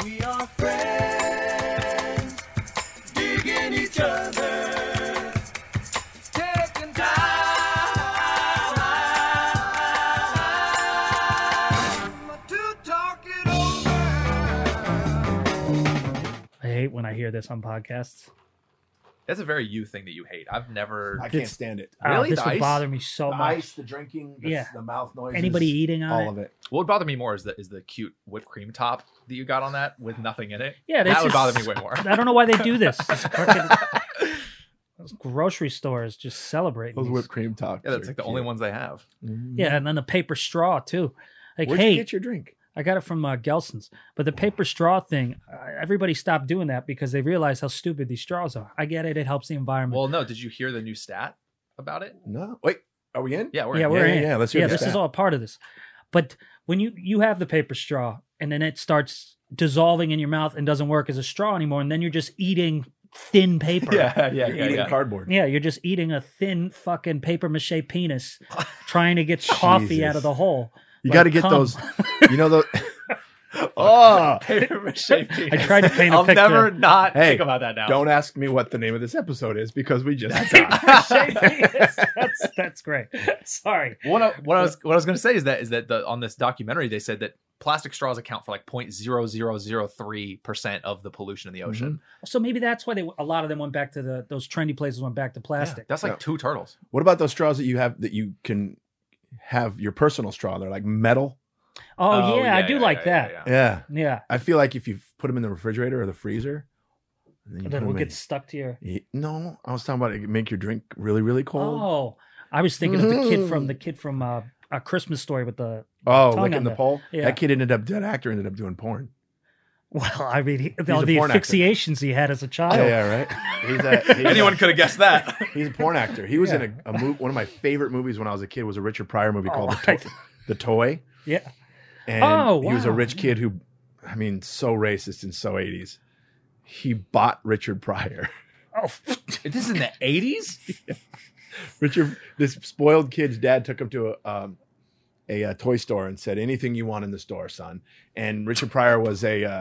We are friends, digging each other, taking time to talk it over. I hate when I hear this on podcasts. That's a very you thing that you hate. I've never. I can't stand it. Really? This The would ice? bother me so The much. ice, the drinking, Yeah. the mouth noises. Anybody eating on all it? of it. What would bother me more is the cute whipped cream top that you got on that with nothing in it. Yeah, that that's would just- bother me way more. I don't know why they do this. It's fucking- those grocery stores just celebrating Those these. whipped cream tops. Yeah, that's are like the cute. only ones they have. Yeah, and then the paper straw too. Like, Where'd hey, you get your drink? I got it from Gelson's. But the paper straw thing, everybody stopped doing that because they realized how stupid these straws are. I get it; it helps the environment. Well, no. Did you hear the new stat about it? No. Wait, are we in? Yeah, we're yeah, in. we're yeah, in. yeah, let's hear yeah, the this is stat. all part of this. But when you have the paper straw and then it starts dissolving in your mouth and doesn't work as a straw anymore, and then you're just eating thin paper. yeah, You're eating cardboard. Yeah, you're just eating a thin fucking paper mache penis, trying to get coffee out of the hole. You Like got to get cum. those. You know those. Oh, Paper mache I tried to paint a I'll picture. never not Hey, think about that now. don't ask me what the name of this episode is because we just. Mache penis. That's great. Sorry. What I was going to say is that on this documentary they said that plastic straws account for like 0.0003% of the pollution in the ocean. So maybe that's why a lot of them went back to those trendy places went back to Yeah, plastic. that's like Yeah. 2 turtles. What about those straws that you have that you can have your personal straw? They're like metal. Oh, yeah, I do like that. yeah. Yeah. I feel like if you put them in the refrigerator or the freezer, and And you then put we'll 'em get in- stuck to your. No, I was talking about it make your drink really, really cold. Oh, I was thinking of the kid from A Christmas Story with the. Oh, tongue licking on the the- pole. yeah. That kid that actor ended up doing porn. Well, I mean, all a the porn actor. asphyxiations he had as a child. Yeah, right. Anyone could have guessed that. He's a porn actor. He was Yeah. in a movie. One of my favorite movies when I was a kid was a Richard Pryor movie called right. The Toy. Yeah. And Oh, he was a wow. rich kid who, I mean, so racist and so 80s. He bought Richard Pryor. Oh, This is in the 80s? This spoiled kid's dad took him to a toy store and said, "Anything you want in the store, son." And Richard Pryor was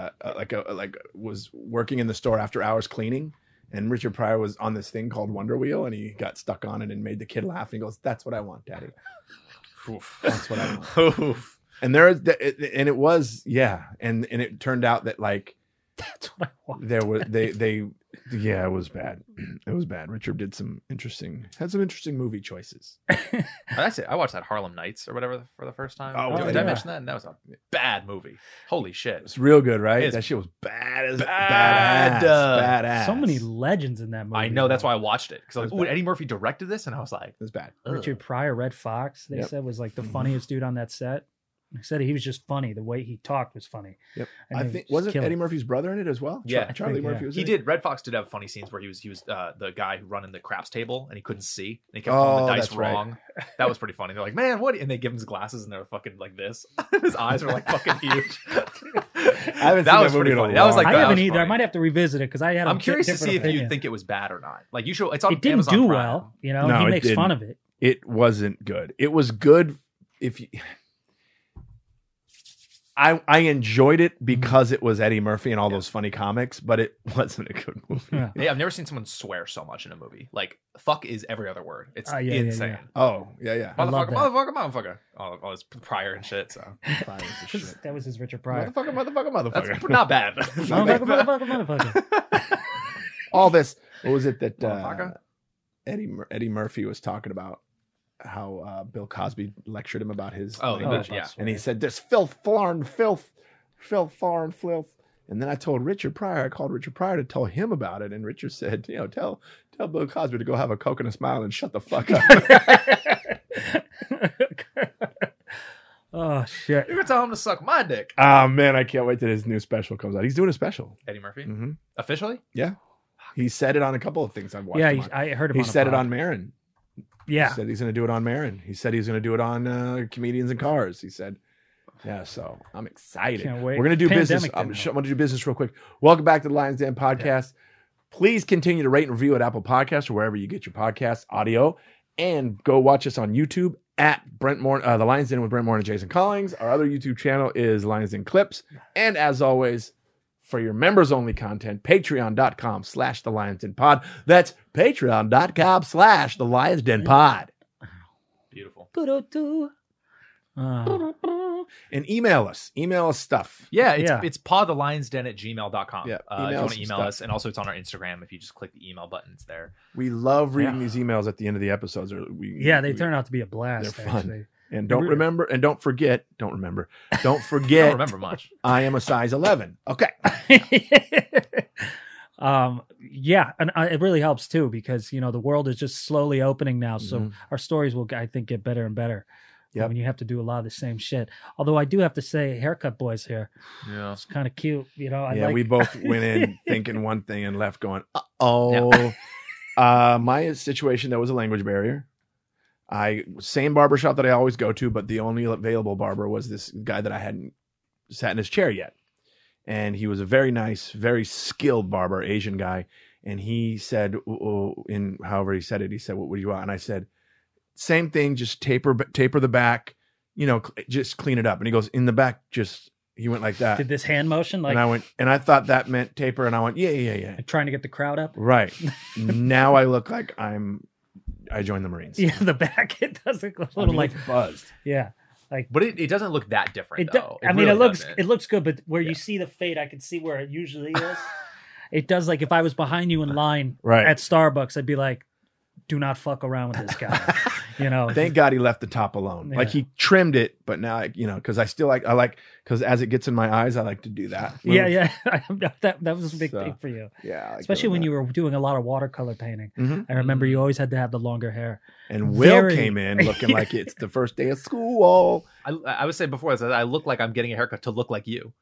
was working in the store after hours cleaning. And Richard Pryor was on this thing called Wonder Wheel, and he got stuck on it and made the kid laugh. And he goes, "That's what I want, Daddy. That's what I want." Oof. And it was, yeah. And it turned out that like that's what I want. there was yeah, it was bad. It was bad. Richard had some interesting movie choices. That's it. I watched that Harlem Nights or whatever for the first time. Oh, Did yeah. I mention that? And that was a bad movie. Holy shit. It's real good, right? It's That shit was bad as bad. badass. So many legends in that movie. I know. That's why I watched it. Because I was That's like, ooh, bad. Eddie Murphy directed this? And I was like, It was bad. Richard Pryor, Red Fox, they Yep. said was like the funniest dude on that set. They said he was just funny. The way he talked was funny. Yep. And I they think just wasn't kill Eddie it. Murphy's brother in it as well? Yeah. Charlie I think, Murphy yeah. was he in it? did. Red Fox did have funny scenes where he was the guy running the craps table and he couldn't see and he kept calling the dice that's right. wrong. That was pretty funny. They're like, man, what? And they give him his glasses and they're fucking like this. His eyes were like fucking huge. I haven't That seen was that movie pretty in a funny. That was long like I that haven't was either. I funny. might have to revisit it because I had. I'm curious to see if opinion. you think it was bad or not. Like you should. It's on It didn't Amazon do Prime. well. You know, No, he it makes fun didn't. of it. It wasn't good. It was good if you. I enjoyed it because it was Eddie Murphy and all those funny comics, but it wasn't a good movie. Yeah. Hey, I've never seen someone swear so much in a movie. Like fuck is every other word. It's Yeah, yeah, insane. yeah. Oh, yeah. I love Motherfucker, that. motherfucker. All this prior and shit. So Fine as shit. That was his Richard Pryor. Motherfucker. that's not bad. Motherfucker. All this. What was it that Motherfucker. Eddie Murphy was talking about? How Bill Cosby lectured him about his language, language. yeah. And he said, "This filth, foreign filth, foreign filth." And then I told Richard Pryor, I called Richard Pryor to tell him about it, and Richard said, tell Bill Cosby to go have a Coke and a smile and shut the fuck up. Oh shit! You're gonna tell him to suck my dick. Oh man, I can't wait till his new special comes out. He's doing a special. Eddie Murphy, Mm-hmm. officially. Yeah, he said it on a couple of things I've watched. Yeah, him on. I heard him. He on a said it pod. on Marin. Yeah, He said he's going to do it on Marin. He said he's going to do it on Comedians in Cars. He said, yeah, so I'm excited. Can't wait. We're going to do Pandemic business. I'm didn't going to do business real quick. Welcome back to the Lions Den podcast. Please continue to rate and review at Apple Podcasts or wherever you get your podcasts, audio, and go watch us on YouTube at Brent Moore, the Lions Den with Brent Moore and Jason Collins. Our other YouTube channel is Lions Den Clips. And as always, for your members only content, patreon.com/the Lions Den Pod. That's patreon.com/the Lions Den Pod. Beautiful. And email us stuff. Yeah, Yeah. it's podthelionsden@gmail.com. Yeah, If you email want some to email stuff. us, and also it's on our Instagram. If you just click the email buttons there. We love reading Yeah. these emails at the end of the episodes. They We turn out to be a blast. they're fun. Actually. And don't forget, don't I don't forget, remember much. I am a size 11. Okay. Yeah, and it really helps too because the world is just slowly opening now, so our stories will, I think, get better and better. Yep. When you have to do a lot of the same shit. Although I do have to say, haircut boys here, Yeah. it's kind of cute. We both went in thinking one thing and left going, uh-oh. My situation, there was a language barrier. Same barbershop that I always go to, but the only available barber was this guy that I hadn't sat in his chair yet. And he was a very nice, very skilled barber, Asian guy. And he said, in however he said it, he said, what do you want? And I said, same thing, just taper the back, just clean it up. And he goes, in the back, he went like that. Did this hand motion And I went, and I thought that meant taper. And I went, yeah. trying to get the crowd up? Right. Now I look like I joined the Marines. Yeah, the back, it does look a I little mean, like, it's buzzed. yeah. But it doesn't look that different, It though. really doesn't. it looks good, but where you see the fade, I can see where it usually is. It does, like if I was behind you in line Right. at Starbucks, I'd be like, do not fuck around with this guy. Thank God he left the top alone. Yeah. Like he trimmed it, but now, because I still because as it gets in my eyes, I like to do that. Yeah. that was a big So, thing for you. Yeah. I like Especially doing when that. you were doing a lot of watercolor painting. Mhm. I remember you always had to have the longer hair. And Will Very- came in looking like it's the first day of school. I was saying before, I look like I'm getting a haircut to look like you.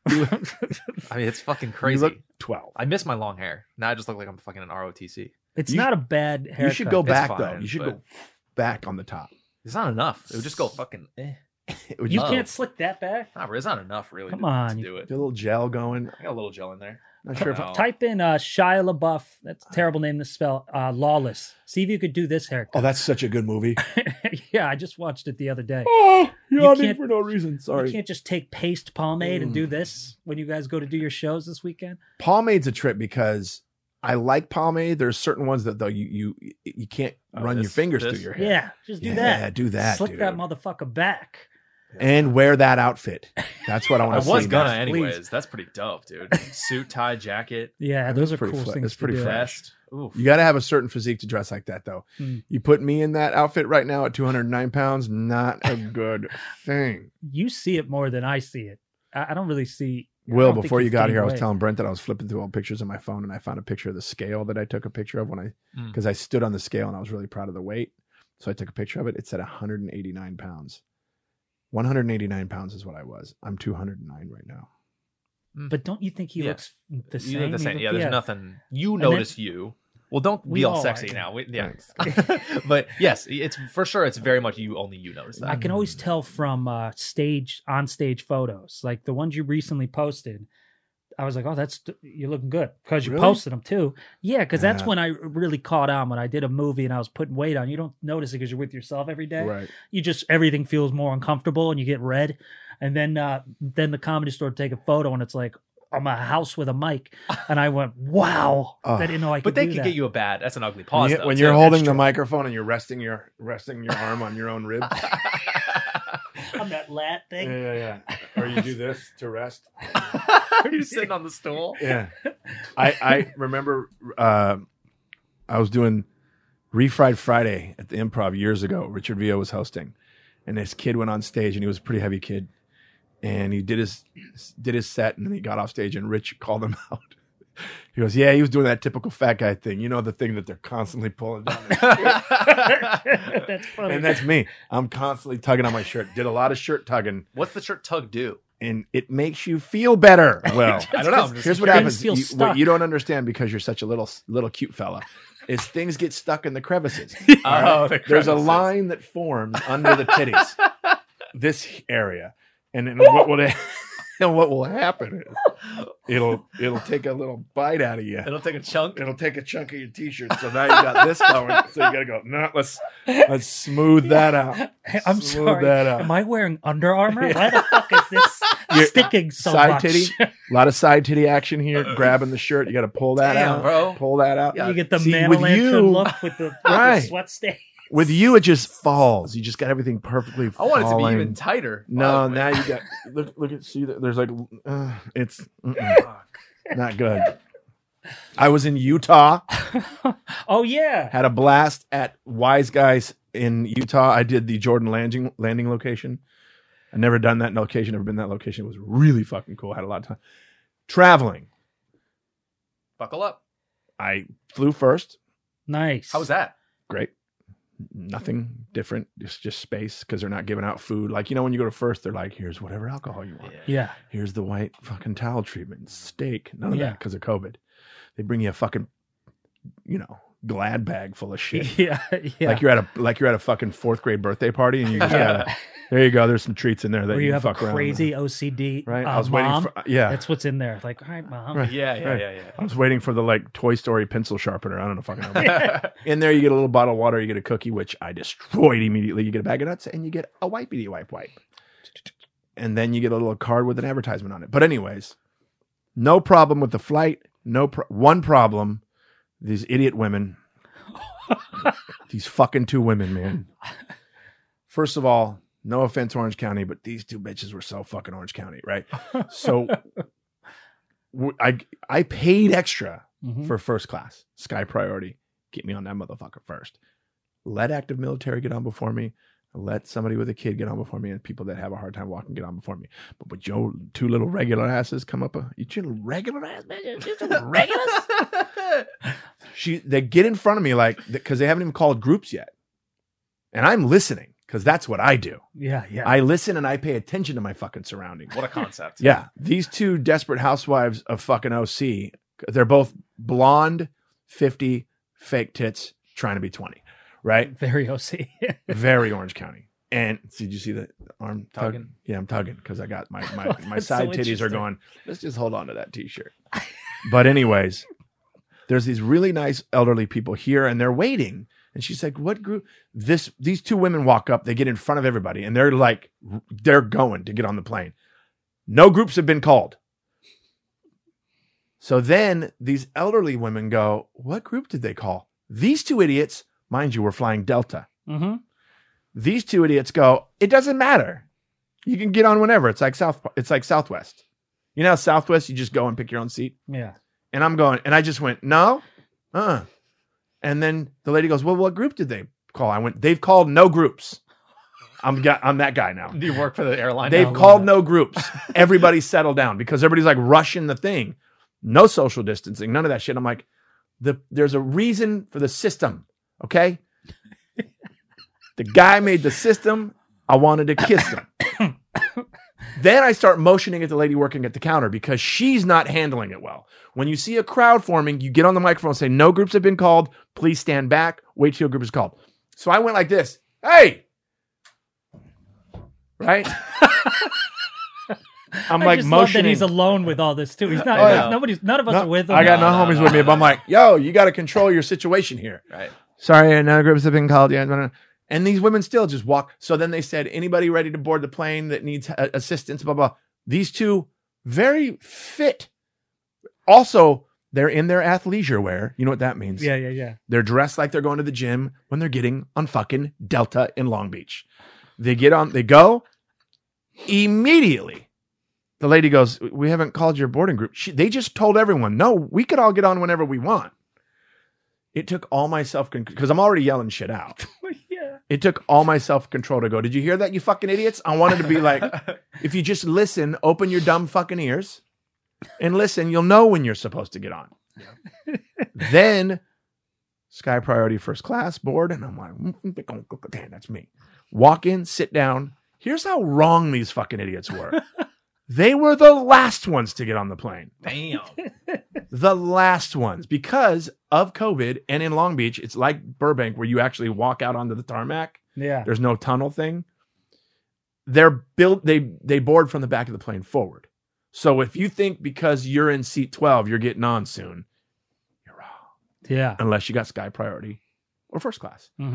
I mean, it's fucking You crazy. look 12. I miss my long hair. Now I just look like I'm fucking an ROTC. It's You- not a bad haircut. You should go back, fine, though. You should but- go back on the top. It's not enough. It would just go fucking. It would You just Oh. can't slick that back? It's not enough, really. Come to on. do it. get a little gel going. I got a little gel in there. Not sure if Oh. Type in Shia LaBeouf. That's a terrible name to spell. Lawless. See if you could do this haircut. Oh, that's such a good movie. Yeah, I just watched it the other day. Oh, yawning can't- for no reason. You Sorry. can't just take paste pomade and do this when you guys go to do your shows this weekend. Pomade's a trip because I like pomade. There's certain ones that though you can't Oh, run your this- fingers this? through your hair. Yeah, just do Yeah, that. do that, Slick dude. that motherfucker back. And wear that outfit. That's what I I want to see. was gonna next. anyways. That's pretty dope, dude. Suit, tie, jacket, Yeah, those are pretty cool fle- things that's pretty to do. fresh. vest. Oof. You got to have a certain physique to dress like that, though. Mm. You put me in that outfit right now at 209 pounds, not a good thing. You see it more than I see it. I don't really see. I Will, don't think before you you've got gained here, I was weight. telling Brent that I was flipping through old pictures on my phone and I found a picture of the scale that I took a picture of because I stood on the scale and I was really proud of the weight. So I took a picture of it. It said 189 pounds. 189 pounds is what I was. I'm 209 right now. But don't you think he Yeah. looks the You same? look the same. He Yeah, look- there's nothing. You then- notice you. Well, don't We be all all sexy are. now. Yeah. Thanks. But yes, it's for sure. It's very much you. Only you notice I that. can always tell from on-stage photos, like the ones you recently posted. I was like, "Oh, you're looking good," because you Really? posted them too. Yeah, because that's Yeah. when I really caught on when I did a movie and I was putting weight on. You don't notice it because you're with yourself every day. Right. You just everything feels more uncomfortable and you get red. And then the Comedy Store would take a photo and it's like I'm a house with a mic, and I went, "Wow!" Oh. I didn't know I could. But they do could that. get you a bad. That's an ugly When, pause. you, though, when too. you're holding That's the true. microphone and you're resting your arm on your own rib. on that lat thing. yeah. Or you do this to rest. Are you sitting on the stool? Yeah. I remember I was doing Refried Friday at the Improv years ago. Richard Villa was hosting. And this kid went on stage, and he was a pretty heavy kid. And he did his set, and then he got off stage, and Rich called him out. He goes, "Yeah, he was doing that typical fat guy thing. You know, the thing that they're constantly pulling down." That's funny. And that's me. I'm constantly tugging on my shirt. Did a lot of shirt tugging, What's the shirt tug do? and it makes you feel better. Well, I don't know. I'm just here's what Things happens. feel What stuck. you don't understand because you're such a little cute fella is things get stuck in the crevices. Oh, the There's a crevices. line that forms under the titties, this area, and then what will happen is it'll take a little bite out of you. It'll take a chunk. It'll take a chunk of your t-shirt. So now you got this going. So you got to go. No, let's smooth that out. I'm Smooth sorry. that out. Am I wearing Under Armour? Why the fuck is this Your sticking so side much? titty? A lot of side titty action here. Grabbing the shirt, you got to pull that Damn, out, bro. Pull that out. Yeah. You get the See, man with lantern you- look with the Right. sweat stain. With you, it just falls. You just got everything perfectly. I want it to be falling. even tighter. No, Fuck, now man. you got look at see that there's like it's Fuck. not good. I was in Utah, Oh yeah. had a blast at Wise Guys in Utah. I did the Jordan landing location. I've never done that location, never been to that location. It was really fucking cool. I had a lot of time. Traveling. Buckle up. I flew first. Nice. How was that? Great. Nothing different. Just space because they're not giving out food. Like, you know, when you go to first, they're like, here's whatever alcohol you want. Yeah. Here's the white fucking towel treatment, steak, none of Yeah. that because of COVID. They bring you a fucking, you know, Glad bag full of shit. Yeah. Yeah. Like you're at a fucking 4th grade birthday party, and you just Yeah. gotta, there you go. There's some treats in there that where you you have a fuck around crazy with. OCD Right. mom. I was waiting for That's what's in there. Like, all right, mom. Right. Yeah. I was waiting for the like Toy Story pencil sharpener. I don't know fucking know. In there, you get a little bottle of water, you get a cookie, which I destroyed immediately. You get a bag of nuts, and you get a wipey wipe. And then you get a little card with an advertisement on it. But anyways, no problem with the flight. One problem, these idiot women. These fucking 2 women, man. First of all, no offense, Orange County, but these 2 bitches were so fucking Orange County, right? So I paid extra Mhm. for first class, Sky Priority. Get me on that motherfucker first. Let active military get on before me. Let somebody with a kid get on before me, and people that have a hard time walking get on before me. But with your 2 little regular asses come up, you 2 little regular ass bitches, you 2 little regulars. They get in front of me like because they haven't even called groups yet, and I'm listening because that's what I do. Yeah. Yeah. I listen and I pay attention to my fucking surroundings. What a concept. Yeah, these 2 desperate housewives of fucking OC, they're both blonde, 50, fake tits, trying to be 20, right? Very OC. Very Orange County. And did you see the arm Tugging? Yeah, I'm tugging because I got my That's side so titties are interesting. going. Let's just hold on to that t-shirt. But anyways, there's these really nice elderly people here, and they're waiting. And she's like, "What group?" These 2 women walk up. They get in front of everybody, and they're like, they're going to get on the plane. No groups have been called. So then these elderly women go, "What group did they call?" These 2 idiots, mind you, were flying Delta. Mm-hmm. These 2 idiots go, "It doesn't matter. You can get on whenever. It's like Southwest. You know how Southwest, you just go and pick your own seat." Yeah. And I'm going, and I just went, "No, And then the lady goes, "Well, what group did they call?" I went, "They've called no groups." I'm that guy now. Do you work for the airline? They've now? called no groups. Everybody settle down because everybody's like rushing the thing. No social distancing, none of that shit. I'm like, there's a reason for the system, okay? The guy made the system. I wanted to kiss him. Then I start motioning at the lady working at the counter because she's not handling it well. When you see a crowd forming, you get on the microphone and say, "No groups have been called. Please stand back. Wait till a group is called." So I went like this. Hey! Right? I'm I like just love that motioning. he's alone with all this too. He's not. Oh, yeah. None of us are with him. I got no, No, homies no, with me, no, but I'm no. like, "Yo, you got to control your situation here." Right. Sorry, no groups have been called yet. And these women still just walk. So then they said, "Anybody ready to board the plane that needs assistance?" Blah, blah. These 2, very fit. Also, they're in their athleisure wear. You know what that means? Yeah. They're dressed like they're going to the gym when they're getting on fucking Delta in Long Beach. They go immediately. The lady goes, "We haven't called your boarding group." They just told everyone, "No, we could all get on whenever we want." It took all my self-control, because I'm already yelling shit out. Yeah. It took all my self-control to go, "Did you hear that, you fucking idiots?" I wanted to be like, if you just listen, open your dumb fucking ears and listen, you'll know when you're supposed to get on. Then Sky Priority first class board, and I'm like, damn, that's me. Walk in, sit down. Here's how wrong these fucking idiots were. They were the last ones to get on the plane. Damn. The last ones, because of COVID. And in Long Beach, it's like Burbank, where you actually walk out onto the tarmac. Yeah. There's no tunnel thing. They board from the back of the plane forward. So if you think because you're in seat 12, you're getting on soon, you're wrong. Yeah. Unless you got Sky Priority or first class. Mm-hmm.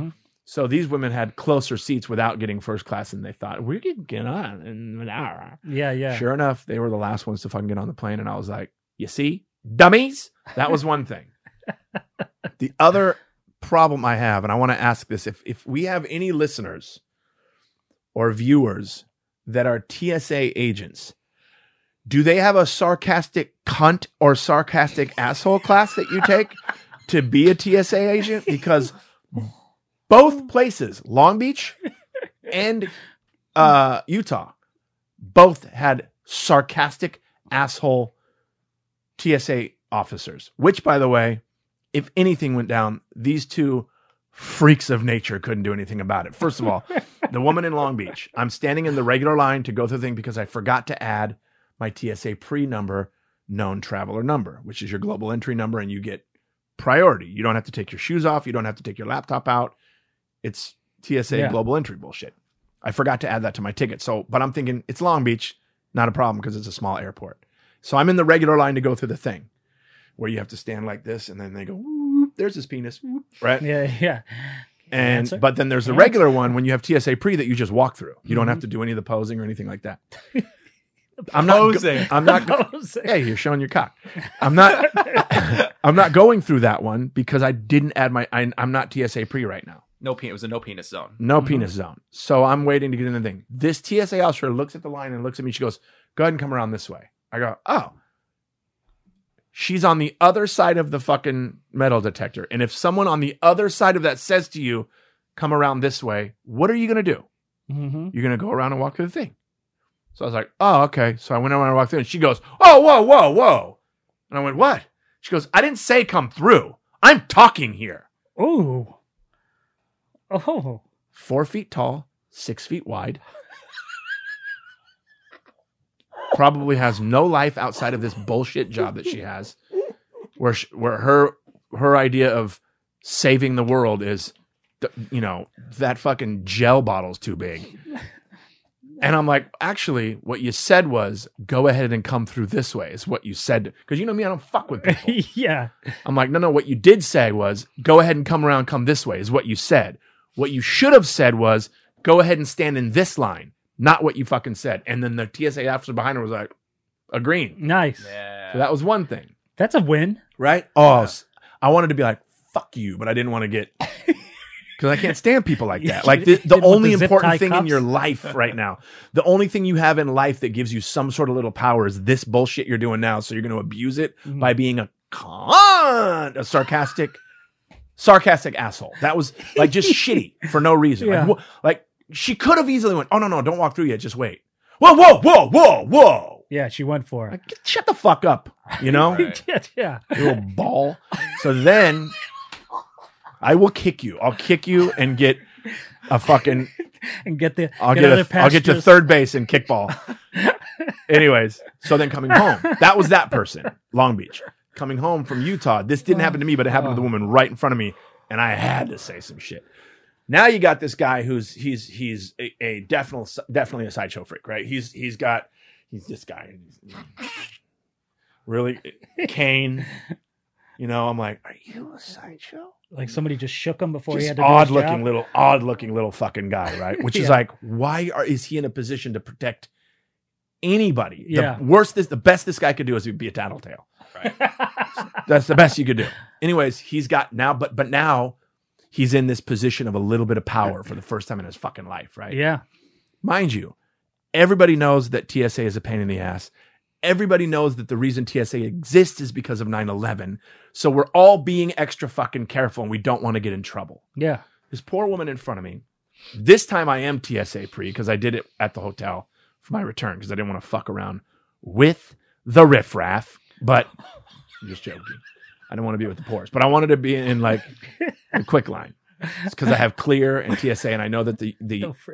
So these women had closer seats without getting first class than they thought. We're going to get on in an hour. Yeah. Sure enough, they were the last ones to fucking get on the plane. And I was like, you see, dummies? That was one thing. The other problem I have, and I want to ask this, if we have any listeners or viewers that are TSA agents, do they have a sarcastic cunt or sarcastic asshole class that you take to be a TSA agent? Because both places, Long Beach and Utah, both had sarcastic asshole TSA officers, which, by the way, if anything went down, these two freaks of nature couldn't do anything about it. First of all, the woman in Long Beach, I'm standing in the regular line to go through the thing because I forgot to add my TSA pre-number, known traveler number, which is your global entry number, and you get priority. You don't have to take your shoes off. You don't have to take your laptop out. It's TSA global entry bullshit. I forgot to add that to my ticket. But I'm thinking it's Long Beach, not a problem because it's a small airport. So I'm in the regular line to go through the thing where you have to stand like this and then they go, whoop, there's his penis, whoop, right? Yeah. But then there's the regular one when you have TSA pre that you just walk through. You don't have to do any of the posing or anything like that. I'm not posing. Hey, you're showing your cock. I'm not going through that one because I didn't add I'm not TSA pre right now. It was a no penis zone. No penis zone. So I'm waiting to get in the thing. This TSA officer looks at the line and looks at me. She goes, go ahead and come around this way. I go, oh. She's on the other side of the fucking metal detector. And if someone on the other side of that says to you, come around this way, what are you going to do? Mm-hmm. You're going to go around and walk through the thing. So I was like, oh, okay. So I went around and walked through and she goes, oh, whoa. And I went, what? She goes, I didn't say come through. I'm talking here. Oh. 4 feet tall, 6 feet wide. Probably has no life outside of this bullshit job that she has, where her idea of saving the world is, that fucking gel bottle's too big. And I'm like, actually, what you said was, go ahead and come through this way, is what you said. Because you know me, I don't fuck with people. Yeah. I'm like, no, what you did say was, go ahead and come this way, is what you said. What you should have said was, go ahead and stand in this line, not what you fucking said. And then the TSA officer behind her was like, agreeing. Nice. Yeah. So that was one thing. That's a win. Right? Oh, I wanted to be like, fuck you, but I didn't want to get... Because I can't stand people like that. Like the only important thing in your life right now, the only thing you have in life that gives you some sort of little power is this bullshit you're doing now. So you're going to abuse it by being a sarcastic asshole. That was like just shitty for no reason. Yeah. Like she could have easily went, oh, no, don't walk through yet. Just wait. Whoa. Yeah, she went for it. Like, shut the fuck up, you know? Right. Yeah. You little ball. So then... I will kick you. I'll kick you and get a fucking and get the I'll get to third base and kickball. Anyways, so then coming home, that was that person, Long Beach. Coming home from Utah, this didn't happen to me, but it happened to the woman right in front of me, and I had to say some shit. Now you got this guy who's he's a definitely a sideshow freak, right? He's this guy, really Kane. You know, I'm like, are you a sideshow? Like somebody just shook him before he Just had to do his job? odd looking little fucking guy, right? Which is like, why is he in a position to protect anybody? Yeah. The best this guy could do is be a tattletale. Right. That's the best you could do. Anyways, he's got now, but now he's in this position of a little bit of power for the first time in his fucking life, right? Yeah. Mind you, everybody knows that TSA is a pain in the ass. Everybody knows that the reason TSA exists is because of 9/11. So we're all being extra fucking careful and we don't want to get in trouble. Yeah. This poor woman in front of me. This time I am TSA pre because I did it at the hotel for my return because I didn't want to fuck around with the riffraff. But I'm just joking. I didn't want to be with the poors. But I wanted to be in like the quick line. It's because I have Clear and TSA and I know that the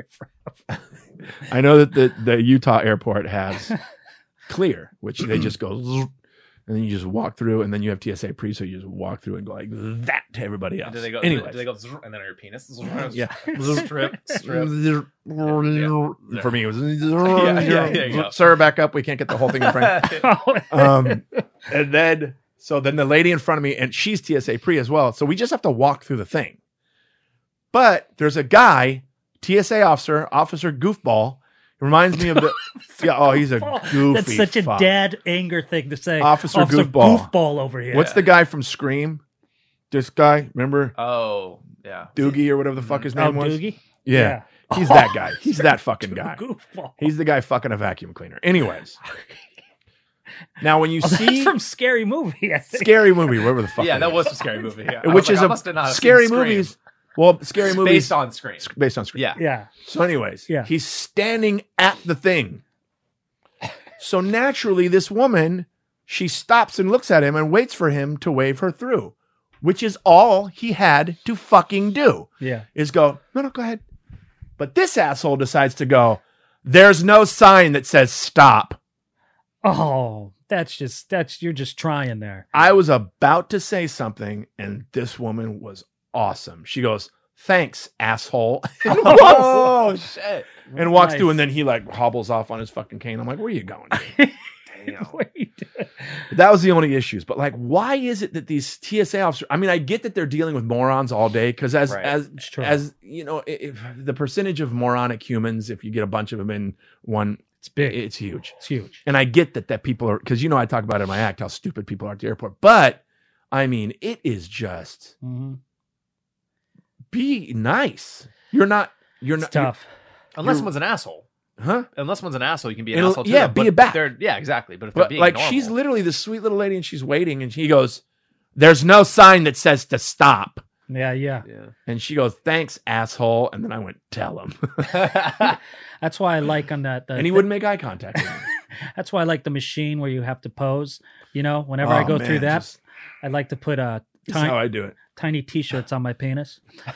I know that the Utah airport has Clear, which they just go and then you just walk through and then you have TSA pre, so you just walk through and go like that to everybody else. Do they go Anyways. and then your penis? Yeah. Strip. For me, it was Yeah. sir, back up. We can't get the whole thing in frame. And then the lady in front of me, and she's TSA pre as well. So we just have to walk through the thing. But there's a guy, TSA officer Goofball. It reminds me of the. Yeah, oh, he's a goofy. That's such a fuck. dad anger thing to say. Officer Goofball. Goofball over here. What's the guy from Scream? This guy, remember Oh, yeah. Doogie or whatever the fuck his name was? Doogie? Yeah. He's that guy. He's that fucking guy. Goofball. He's the guy fucking a vacuum cleaner. Anyways. Now, when you That's see from Scary Movie, I think. Scary Movie, whatever the fuck Yeah, it that is. was a scary movie. Yeah. Which is I must have not a have scary seen Scream. movies. Well, scary It's movies based on Scream. based on Scream. Yeah. Yeah. So, anyways, Yeah. he's standing at the thing. So naturally, this woman, she stops and looks at him and waits for him to wave her through, which is all he had to fucking do. Yeah. Is go, no, go ahead. But this asshole decides to go, there's no sign that says stop. Oh, you're just trying there. I was about to say something, and this woman was awesome. She goes, thanks, asshole. And Oh, shit. and walks Nice. through, and then he like hobbles off on his fucking cane. I'm like, where are you going? Damn. Wait. That was the only issues. But like, why is it that these TSA officers? I mean, I get that they're dealing with morons all day because Right. It's true. as you know, if the percentage of moronic humans, if you get a bunch of them in one, It's big. it's huge. It's huge. And I get that people are because I talk about it in my act how stupid people are at the airport. But I mean, it is just Mhm. be nice. You're not. It's tough. Unless someone's an asshole. Huh? Unless someone's an asshole, you can be an It'll- asshole too. yeah, but be a bat. Yeah, exactly. But if they're But being like, normal, she's literally this sweet little lady, and she's waiting, and he goes, "There's no sign that says to stop." Yeah, yeah. Yeah. And she goes, "Thanks, asshole." And then I went, "Tell him." That's why I like on that. And he wouldn't make eye contact with me. That's why I like the machine where you have to pose. You know, whenever I Oh, go man, through that, just- I like to put This is how I do it. tiny T-shirts on my penis.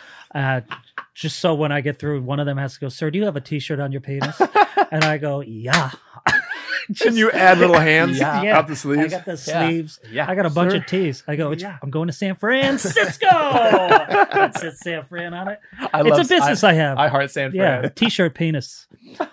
Just so when I get through, one of them has to go, "Sir, do you have a T-shirt on your penis?" And I go, "Yeah." And you add little hands Yeah. out the sleeves. I got the sleeves. Yeah. I got a bunch Sir? of tees. I go, Yeah. I'm going to San Francisco. It says San Fran on it. It's a business I have. I heart San Fran. Yeah, T-shirt penis.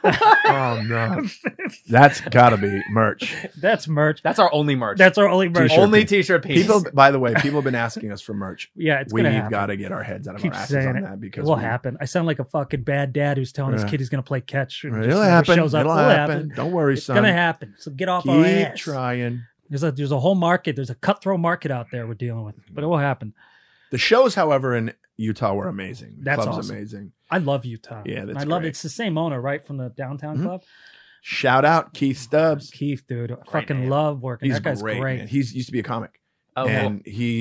Oh no, that's got to be merch. That's merch. That's our only merch. That's our only merch. T-shirt only piece. t-shirt piece. People, by the way, people have been asking us for merch. Yeah, it's We've gonna happen. got to get our heads out of Keep our asses saying on it. that because It will we- happen. I sound like a fucking bad dad who's telling his Yeah. kid he's going to play catch. And It'll just never happen. Shows up. It'll happen. Don't worry, It's son. going to happen. So get off our Keep ass. trying. There's a whole market. There's a cutthroat market out there we're dealing with, but it will happen. The shows, however, in Utah were amazing. The That's club's awesome. amazing. I love Utah. Yeah, And that's I love great. It's the same owner, right, from the downtown Mhm. club. Shout out Keith Stubbs. Keith, dude, I fucking name. love working. He's That guy's great. great. Man. He's used to be a comic, oh, and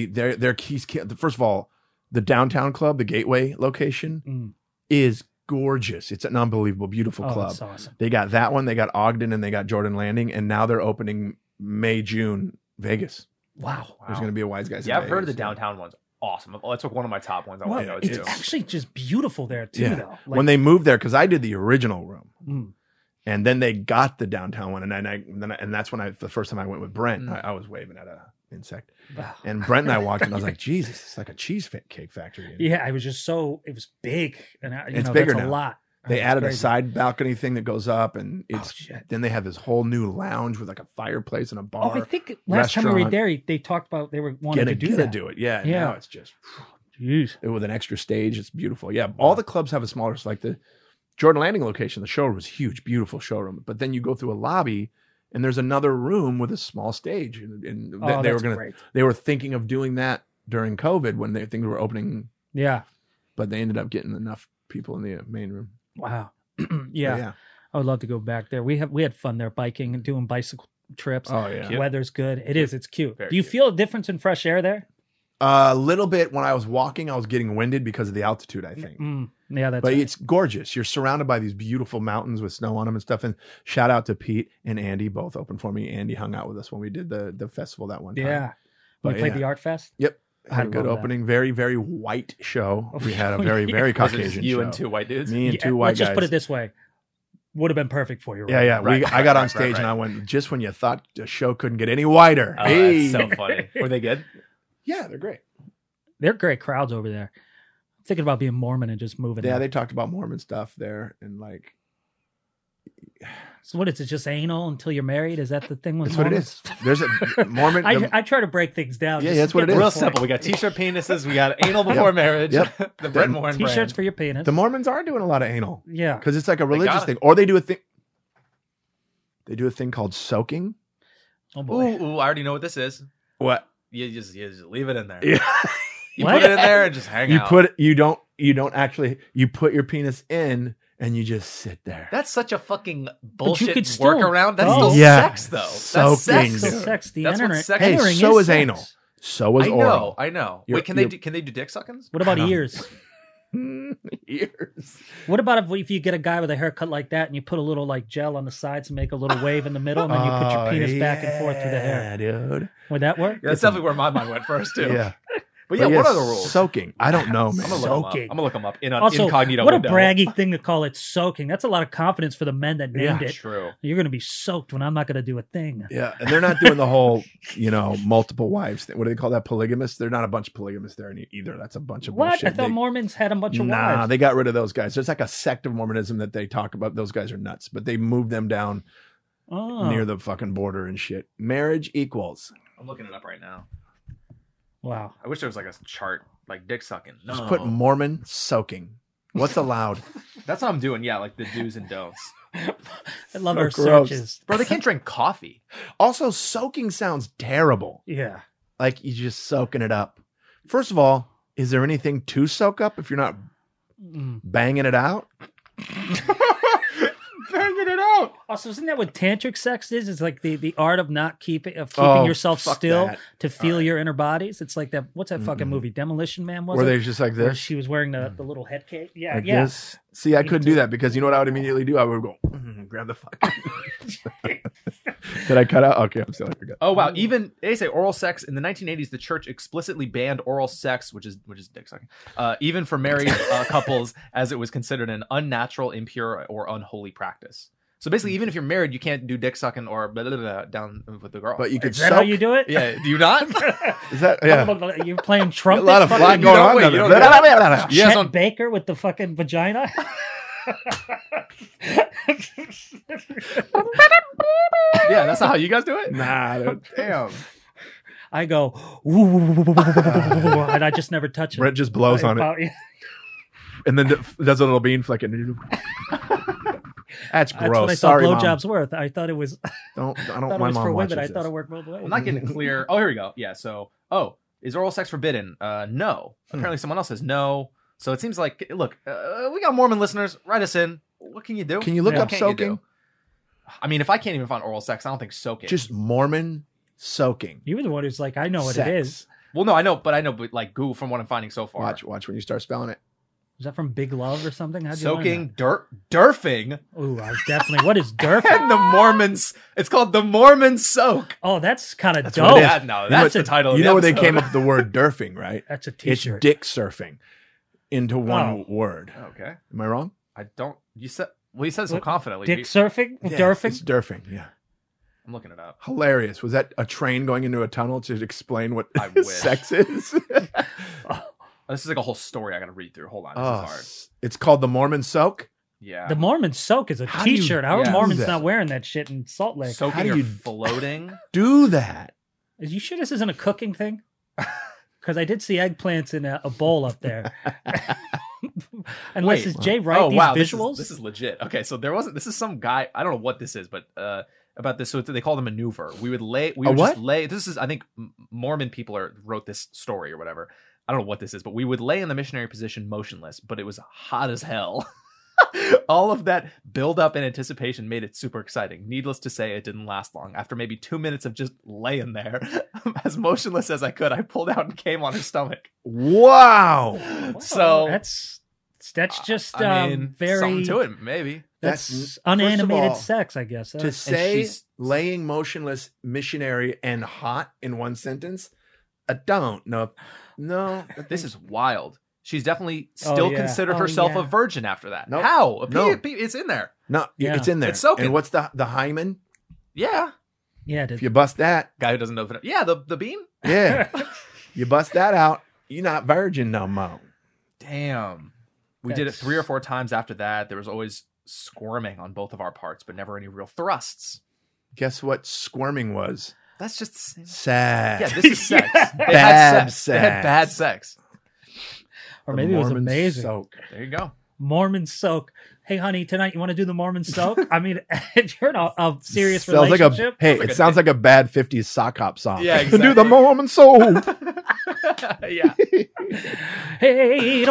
he's first of all, the downtown club, the Gateway location, Mm. is gorgeous. It's an unbelievable, beautiful Oh, club. that's awesome. They got that one. They got Ogden, and they got Jordan Landing, and now they're opening May, June, Vegas. Wow. There's going to be a Wise Guys. yeah, in I've heard of the Vegas. downtown one's awesome. That's like one of my top ones I want to go It's to. actually just beautiful there too, Yeah. though. When they moved there, because I did the original room, Mm. and then they got the downtown one, and that's when the first time I went with Brent, Mm. I was waving at a insect, Wow. and Brent and I walked, and I was like, Jesus, it's like a cheesecake factory. Yeah, I was just it was big, and It's bigger that's a now. lot. They It's added a crazy. side balcony thing that goes up, and Oh, it's shit. then they have this whole new lounge with like a fireplace and a bar. Oh, I think last time we were restaurant. there, they talked about they were wanting to do gonna that. do it, yeah. Yeah. Now it's just Jeez. with an extra stage. It's beautiful. Yeah, all the clubs have a smaller, like the Jordan Landing location. The showroom was huge, beautiful showroom. But then you go through a lobby, and there's another room with a small stage, and Oh, they were that's great. they were thinking of doing that during COVID when things were opening, Yeah. but they ended up getting enough people in the main room. Wow. But yeah. I would love to go back there. We had fun there biking and doing bicycle trips. Oh yeah. Cute. Weather's good. It is. It's cute. Very Do you cute. feel a difference in fresh air there? A little bit when I was walking, I was getting winded because of the altitude, I think. Yeah, that's But right. it's gorgeous. You're surrounded by these beautiful mountains with snow on them and stuff. And shout out to Pete and Andy, both opened for me. Andy hung out with us when we did the festival that one time. Yeah. We But played yeah. the Art Fest. Yep. I Had a good love that. opening. Very, very white show. We had a very, very Was it Caucasian you show. and two white dudes. Me and Yeah, two white let's guys. just put it this way. Would have been perfect for you. Yeah, right yeah. now. Right, I got on right, stage right. and I went, just when you thought the show couldn't get any wider. Oh, Hey. that's so funny. Were they good? Yeah, they're great. They're great crowds over there. I'm thinking about being Mormon and just moving Yeah, there. they talked about Mormon stuff there, and like So what is it? Just anal until you're married? Is that the thing with That's what it Mormons? is. There's a Mormon. I try to break things down. Yeah, just that's to what get it to Real the simple. point. We got t-shirt penises. We got anal before marriage. Yep. The Brett Morin T-shirts brand. for your penis. the Mormons are doing a lot of anal Yeah. because it's like a religious got it. thing, or they do a thing. They do a thing called soaking. Oh boy. Ooh, I already know what this is. What? You just leave it in there. Yeah. You What? put it in there and just hang out. You don't actually you put your penis in and you just sit there. That's such a fucking bullshit could still workaround. That's go. still Yeah. sex, though. Soaking, That's sex. Still dude. sex. The That's what entering, sex Hey, entering so is sex. anal. So is oral. I know. You're- Wait, can they do dick suckings? What about I don't- ears? Ears. What about if you get a guy with a haircut like that and you put a little like gel on the sides and make a little wave in the middle and then you put your penis back and forth through the hair? dude. Would that work? Yeah, that's definitely where my mind went first too. Yeah. But yeah, what are the rules? Soaking. I don't know, man. I'm gonna look them up. Soaking. I'm gonna look them up in an Also, incognito what window. a braggy thing to call it soaking. That's a lot of confidence for the men that named Yeah, it. True. You're going to be soaked when I'm not going to do a thing. Yeah, and they're not doing the whole, multiple wives thing. What do they call that? Polygamists? They're not a bunch of polygamists there either. That's a bunch of What? bullshit. I thought Mormons had a bunch of Nah, wives. they got rid of those guys. There's like a sect of Mormonism that they talk about. Those guys are nuts, but they moved them down Oh. near the fucking border and shit. Marriage equals. I'm looking it up right now. Wow. I wish there was like a chart, like dick sucking. No, Just put Mormon soaking. What's allowed? that's what I'm doing. Yeah, like the do's and don'ts. I love So our gross. searches. Bro, they can't drink coffee. Also, soaking sounds terrible. Yeah. Like you're just soaking it up. First of all, is there anything to soak up if you're not Mm. banging it out? Banging it out. Also, isn't that what tantric sex is? It's like the art of keeping Oh, yourself fuck still that. to feel your inner bodies. It's like that. What's that fucking movie? Demolition Man was Were it? they just like Where this? she was wearing the little head cape. Yeah, Like yeah. this? See, I Me couldn't too. do that because you know what I would immediately do? I would go, grab the fucking. Did I cut out? Okay, I'm sorry. I forgot. Oh wow! Even they say oral sex in the 1980s. The church explicitly banned oral sex, which is dick sucking, even for married couples, as it was considered an unnatural, impure, or unholy practice. So basically, even if you're married, you can't do dick sucking or blah, blah, blah, down with the girl. But you could Is that soak. how you do it? yeah, do you not? Is that, yeah. You're playing trumpet. A lot of fucking flying you going don't- on. wait, down you there. don't do Blah, blah, blah, blah. You guys Chet don't- Baker with the fucking vagina. Yeah, that's not how you guys do it. Nah, dude. Damn. I go, and I just never touch it. Brett just blows on it. and then does a little bean flicking. That's That's gross. what I thought Sorry, Mom. blowjobs worth. I thought it was. I I don't thought my it was mom for watches women. I this. thought it worked both ways. I'm not getting clear. Oh, here we go. Yeah. So, is oral sex forbidden? No. Apparently, someone else says no. So it seems like, look, we got Mormon listeners. Write us in. What can you do? Can you look Yeah. up What can't you soaking? do? I mean, if I can't even find oral sex, I don't think soaking. Just Mormon soaking. You were the one who's like, I know what Sex. it is. Well, no, I know, but like Google from what I'm finding so far. Watch when you start spelling it. Is that from Big Love or something? How'd you learn Soaking, durfing, that? Ooh, I definitely. What is durfing? and the Mormons. It's called the Mormon Soak. Oh, that's kind of what dope. it is. Yeah, no, You that's know- the title. Of You the know where they episode. came up with the word durfing, right? That's a It's t-shirt. dick surfing into one Oh. word. Okay, Am I wrong? I don't. You said. Well, you said it so What? confidently. Dick surfing? Yeah, Durfing? It's durfing. Yeah. I'm looking it up. Hilarious. Was that a train going into a tunnel to explain what I wish. sex is? This is like a whole story I got to read through. Hold on, this Oh, is hard. it's called the Mormon Soak. Yeah, The Mormon soak is a How do you t-shirt. How are do Mormons that? not wearing that shit in Salt Lake? soaking How do or you- floating. Do that. Are you sure this isn't a cooking thing? Because I did see eggplants in a bowl up there. Unless Wait. it's Jay Wright, Oh these wow, visuals? this is legit. Okay, so there wasn't. This is some guy. I don't know what this is, but about this. So they call it a maneuver. We would lay. We A would what? just lay. This is. I think Mormon people wrote this story or whatever. I don't know what this is, but we would lay in the missionary position motionless, but it was hot as hell. All of that build up and anticipation made it super exciting. Needless to say, it didn't last long. After maybe 2 minutes of just laying there, as motionless as I could, I pulled out and came on her stomach. Wow. Wow, So that's just I mean, very something to it, maybe. That's First of unanimated all, sex, I guess. To say she's- laying motionless, missionary, and hot in one sentence, I don't know. No. This is wild. She's definitely Oh, still yeah. considered Oh, herself yeah. a virgin after that. Nope. How? No. It's in there. No, Yeah. it's in there. It's soaking. And what's the hymen? Yeah. Yeah, If you bust that, Guy who doesn't know. Yeah, the bean. yeah, you bust that out, you're not virgin no more. Damn. We did it That's- 3 or 4 times after that. There was always squirming on both of our parts, but never any real thrusts. Guess what squirming was? That's just the same. Sad. Yeah, this is sex. They Bad had sex. They sex. had bad sex. Or The maybe it was Mormon amazing. soak. There you go. Mormon soak. Hey, honey, tonight you want to do the Mormon soak? I mean, if you're in a serious Sounds like relationship, like a sounds like a bad 50s sock hop song. Yeah, Do the exactly. Mormon soul. Yeah. hey,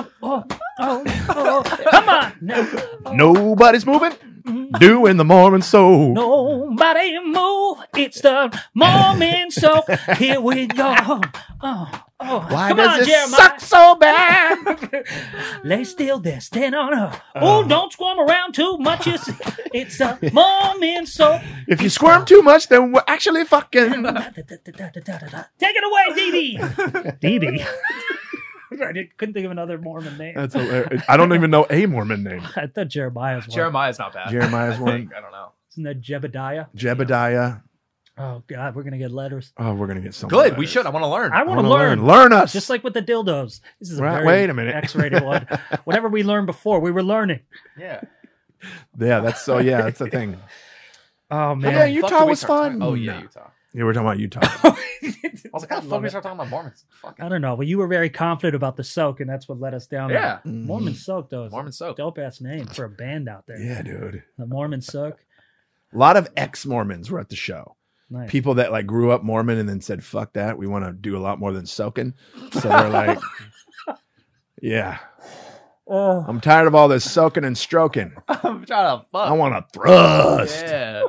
come on, now. Nobody's moving. Doing the Mormon soul. Nobody move. It's the Mormon soak. Here we go. Why come does on, it Jeremiah. suck so bad? Lay still there, stand on her. Oh, don't squirm around too much. You see. It's the Mormon soak. If you squirm too much, then we're actually fucking. Take it away, Dee Dee. I couldn't think of another Mormon name. That's hilarious. I don't even know a Mormon name. I thought Jeremiah's one. Jeremiah's not bad. Jeremiah's I one. think. I don't know. Isn't that Jebediah? Jebediah. Oh, God, we're going to get letters. Oh, we're gonna get so Good. much We should. I want to learn. I want to wanna learn. Learn us. Just like with the dildos. This is a Right, very wait a minute. X-rated one. Whatever we learned before, we were learning. Yeah. Yeah, that's the thing. Oh, man. Yeah, Utah Fuck, did we was start fun. talking- Oh, yeah, No. Utah. Yeah, we're talking about Utah. I was like, how the fuck love we it. start talking about Mormons? Fuck. I don't know, but you were very confident about the soak, and that's what led us down Yeah. there. Mormon soak, though. is Mormon a soak. Dope-ass name for a band out there. Yeah, dude. The Mormon soak. A lot of ex-Mormons were at the show. Nice. People that like grew up Mormon and then said, fuck that. We want to do a lot more than soaking. So they're like, yeah, Oh, I'm tired of all this soaking and stroking. I'm trying to fuck. I want to thrust. Yeah.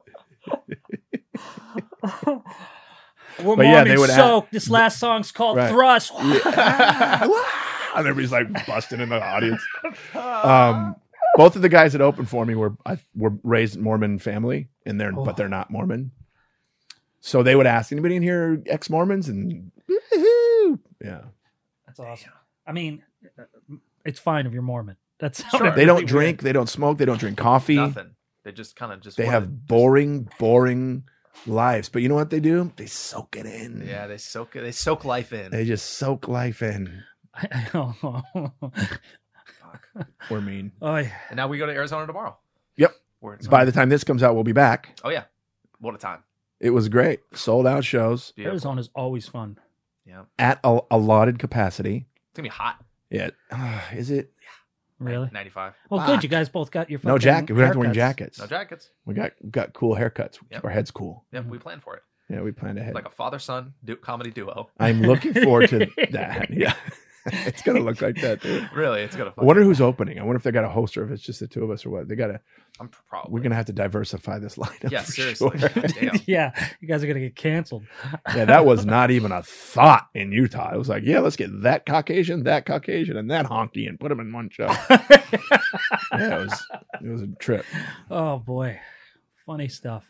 we're But Mormon yeah, they would soak. This last song's called Right. Thrust. And everybody's like busting in the audience. Both of the guys that opened for me were raised Mormon family, and but they're not Mormon. So they would ask, anybody in here ex-Mormons? And woo-hoo. Yeah, That's awesome. I mean, it's fine if you're Mormon. That's Sure. they don't drink, they don't smoke, they don't drink coffee. Nothing. They just kind of just. They wanted- have boring lives. But you know what they do? They soak it in. Yeah, they soak it. They soak life in. They just soak life in. Oh, Fuck. We're mean. yeah. And now we go to Arizona tomorrow. Yep. Where it's By the time this comes out, we'll be back. Oh yeah, what a time. It was great. Sold out shows Beautiful. Arizona's always fun. Yeah, at a allotted capacity. it's gonna be hot. Yeah. Is it? Really? 95. Well, Fuck. good. You guys both got your No fucking jacket. We don't have to wear haircuts. jackets. No jackets. We got cool haircuts. Yep. Our head's cool. Yeah, we planned for it. Yeah, we planned ahead. Like a father-son comedy duo. I'm looking forward to that. Yeah. It's gonna look like that, dude. Really, it's gonna. I wonder who's opening. I wonder if they got a host or if it's just the two of us or what. They gotta. I'm probably. We're gonna have to diversify this lineup. Yeah, for seriously. sure. Damn. Yeah, you guys are gonna get canceled. Yeah, that was not even a thought in Utah. It was like, yeah, let's get that Caucasian, and that honky, and put them in one show. Yeah, it was a trip. Oh boy, funny stuff.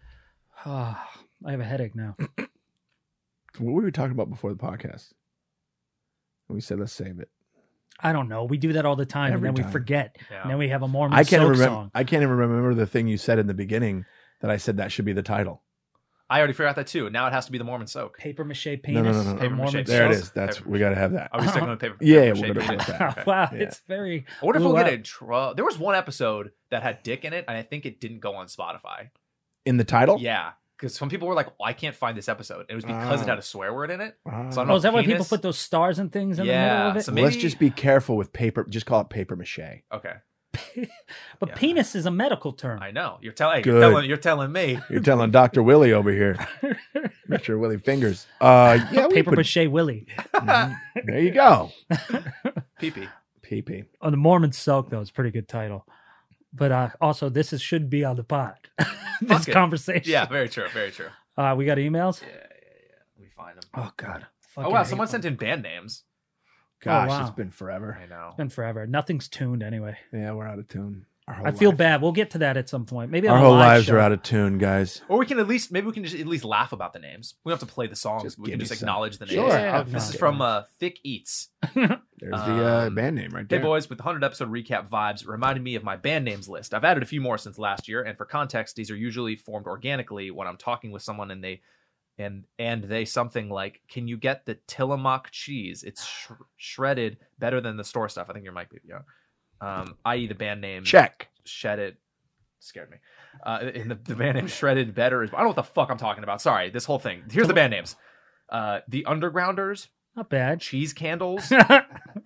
I have a headache now. What were we talking about before the podcast? We said let's save it. I don't know. We do that all the time, Every and then time. we forget. Yeah. And then we have a Mormon I can't soak even remember. song. I can't even remember the thing you said in the beginning that I said that should be the title. I already figured out that too. Now it has to be the Mormon soak. Paper mache No, penis. no. The Paper mache Mormon penis. There it soak. is. That's Paper- we got to have that. Are we sticking with paper? Yeah, paper we're gonna mache go with penis? that. Okay. Wow, Yeah. it's very. I wonder if blew we'll get up. in trouble. There was one episode that had dick in it, and I think it didn't go on Spotify. In the title. Yeah, because some people were like, "I can't find this episode." It was because it had a swear word in it. Ah. So I don't Oh, know is that why people penis? put those stars and things in the middle Yeah, of it? so Well, let's maybe- just be careful with paper. Just call it paper mache. Okay, But Yeah. penis is a medical term. I know. You're telling. Good. You're telling me. You're telling Dr. Willie over here. Mr. Willie Fingers. Yeah, we Paper put- mache Willie. There you go. Pee-pee. PP. Oh, the Mormon soak though is a pretty good title. But also, should be on the pod. This Fuck it. conversation. Yeah, very true. Very true. We got emails. Yeah. Let me find them. Oh God. Oh wow, someone sent in band names. Gosh, wow. it's been forever. I know. It's been forever. Nothing's tuned anyway. Yeah, we're out of tune. Our whole I feel life- bad. We'll get to that at some point. Maybe Our on a whole live lives show. are out of tune, guys. Or we can just at least laugh about the names. We don't have to play the songs. Just we give can me just some. acknowledge the names. Sure. Yeah, This no. is from Thick Eats. There's the Um, band name right Hey there. boys, with the 100 episode recap vibes reminded me of my band names list. I've added a few more since last year, and for context, these are usually formed organically when I'm talking with someone and they something like, "Can you get the Tillamook cheese? It's shredded better than the store stuff." I think your mic, yeah. i.e. the band name Check. Shredded scared me. And the band name Shredded Better is I don't know what the fuck I'm talking about. Sorry, this whole thing. Here's the band names. The Undergrounders, Not bad. Cheese Candles. I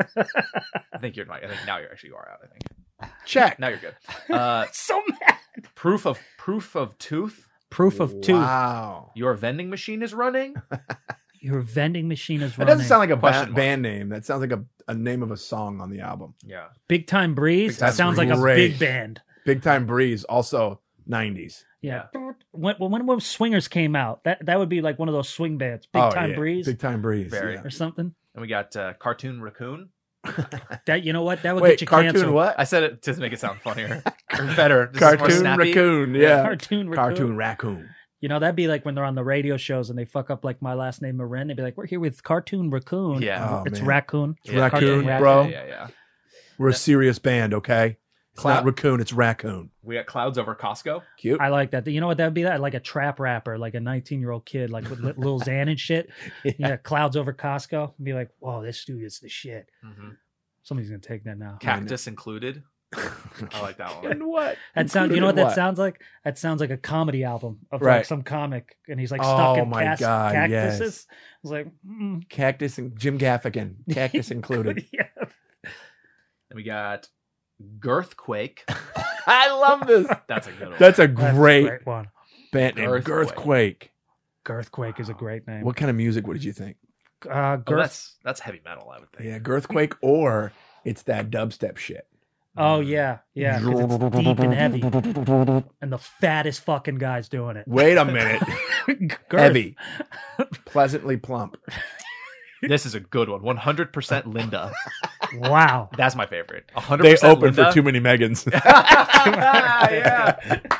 think you're right. I think now you actually are out. I think Check. now you're good. So mad. Proof of Tooth. Proof of tooth. Wow. Your vending machine is running. Your vending machine is That running. doesn't sound like a Question mark. band name. That sounds like a name of a song on the album. Yeah. Big Time Breeze. Big Time That sounds like a Breeze. big band. Big Time Breeze, also 90s. Yeah. When Swingers came out, that would be like one of those swing bands. Big Time yeah. Breeze Big Time Breeze. Very. yeah. or something. And we got Cartoon Raccoon. That you know what? That would Wait, get you cartoon canceled. what? I said it to make it sound funnier or better. This is more Cartoon snappy. Raccoon. Yeah. Cartoon Raccoon. Cartoon Raccoon. You know, that'd be like when they're on the radio shows and they fuck up like my last name Marin. They'd be like, "We're here with Cartoon Raccoon." Yeah. Oh, It's man. Raccoon. It's Raccoon, Cartoon bro. Yeah. We're a serious band, okay? It's Cloud- not Raccoon, it's Raccoon. We got Clouds Over Costco. Cute. I like that. You know what that'd be? That like a trap rapper, like a 19-year-old kid, like with Lil Xan and shit. Yeah, Clouds Over Costco. And be like, "Whoa, this dude is the shit." Somebody's gonna take that now. Cactus Included. I like that one. And what? That sounds. You Included know what that what? sounds like? That sounds like a comedy album of Right. like some comic, and he's like stuck Oh in my God, cactuses. yes. It's like, Cactus and Jim Gaffigan. Cactus included. yeah. And we got Girthquake. I love this. That's a good one. That's a That's great a great one. band name. Girthquake. Girthquake. Girthquake is a great name. What kind of music? What did you think? Oh, Girth. that's heavy metal, I would think. Yeah, Girthquake, or it's that dubstep shit. Oh yeah, yeah. 'Cause it's deep and heavy, and the fattest fucking guy's doing it. Wait a minute. Girth. Heavy. Pleasantly plump. This is a good one. 100% Linda. Wow. That's my favorite. 100% They open Linda. for too many Megans. Yeah.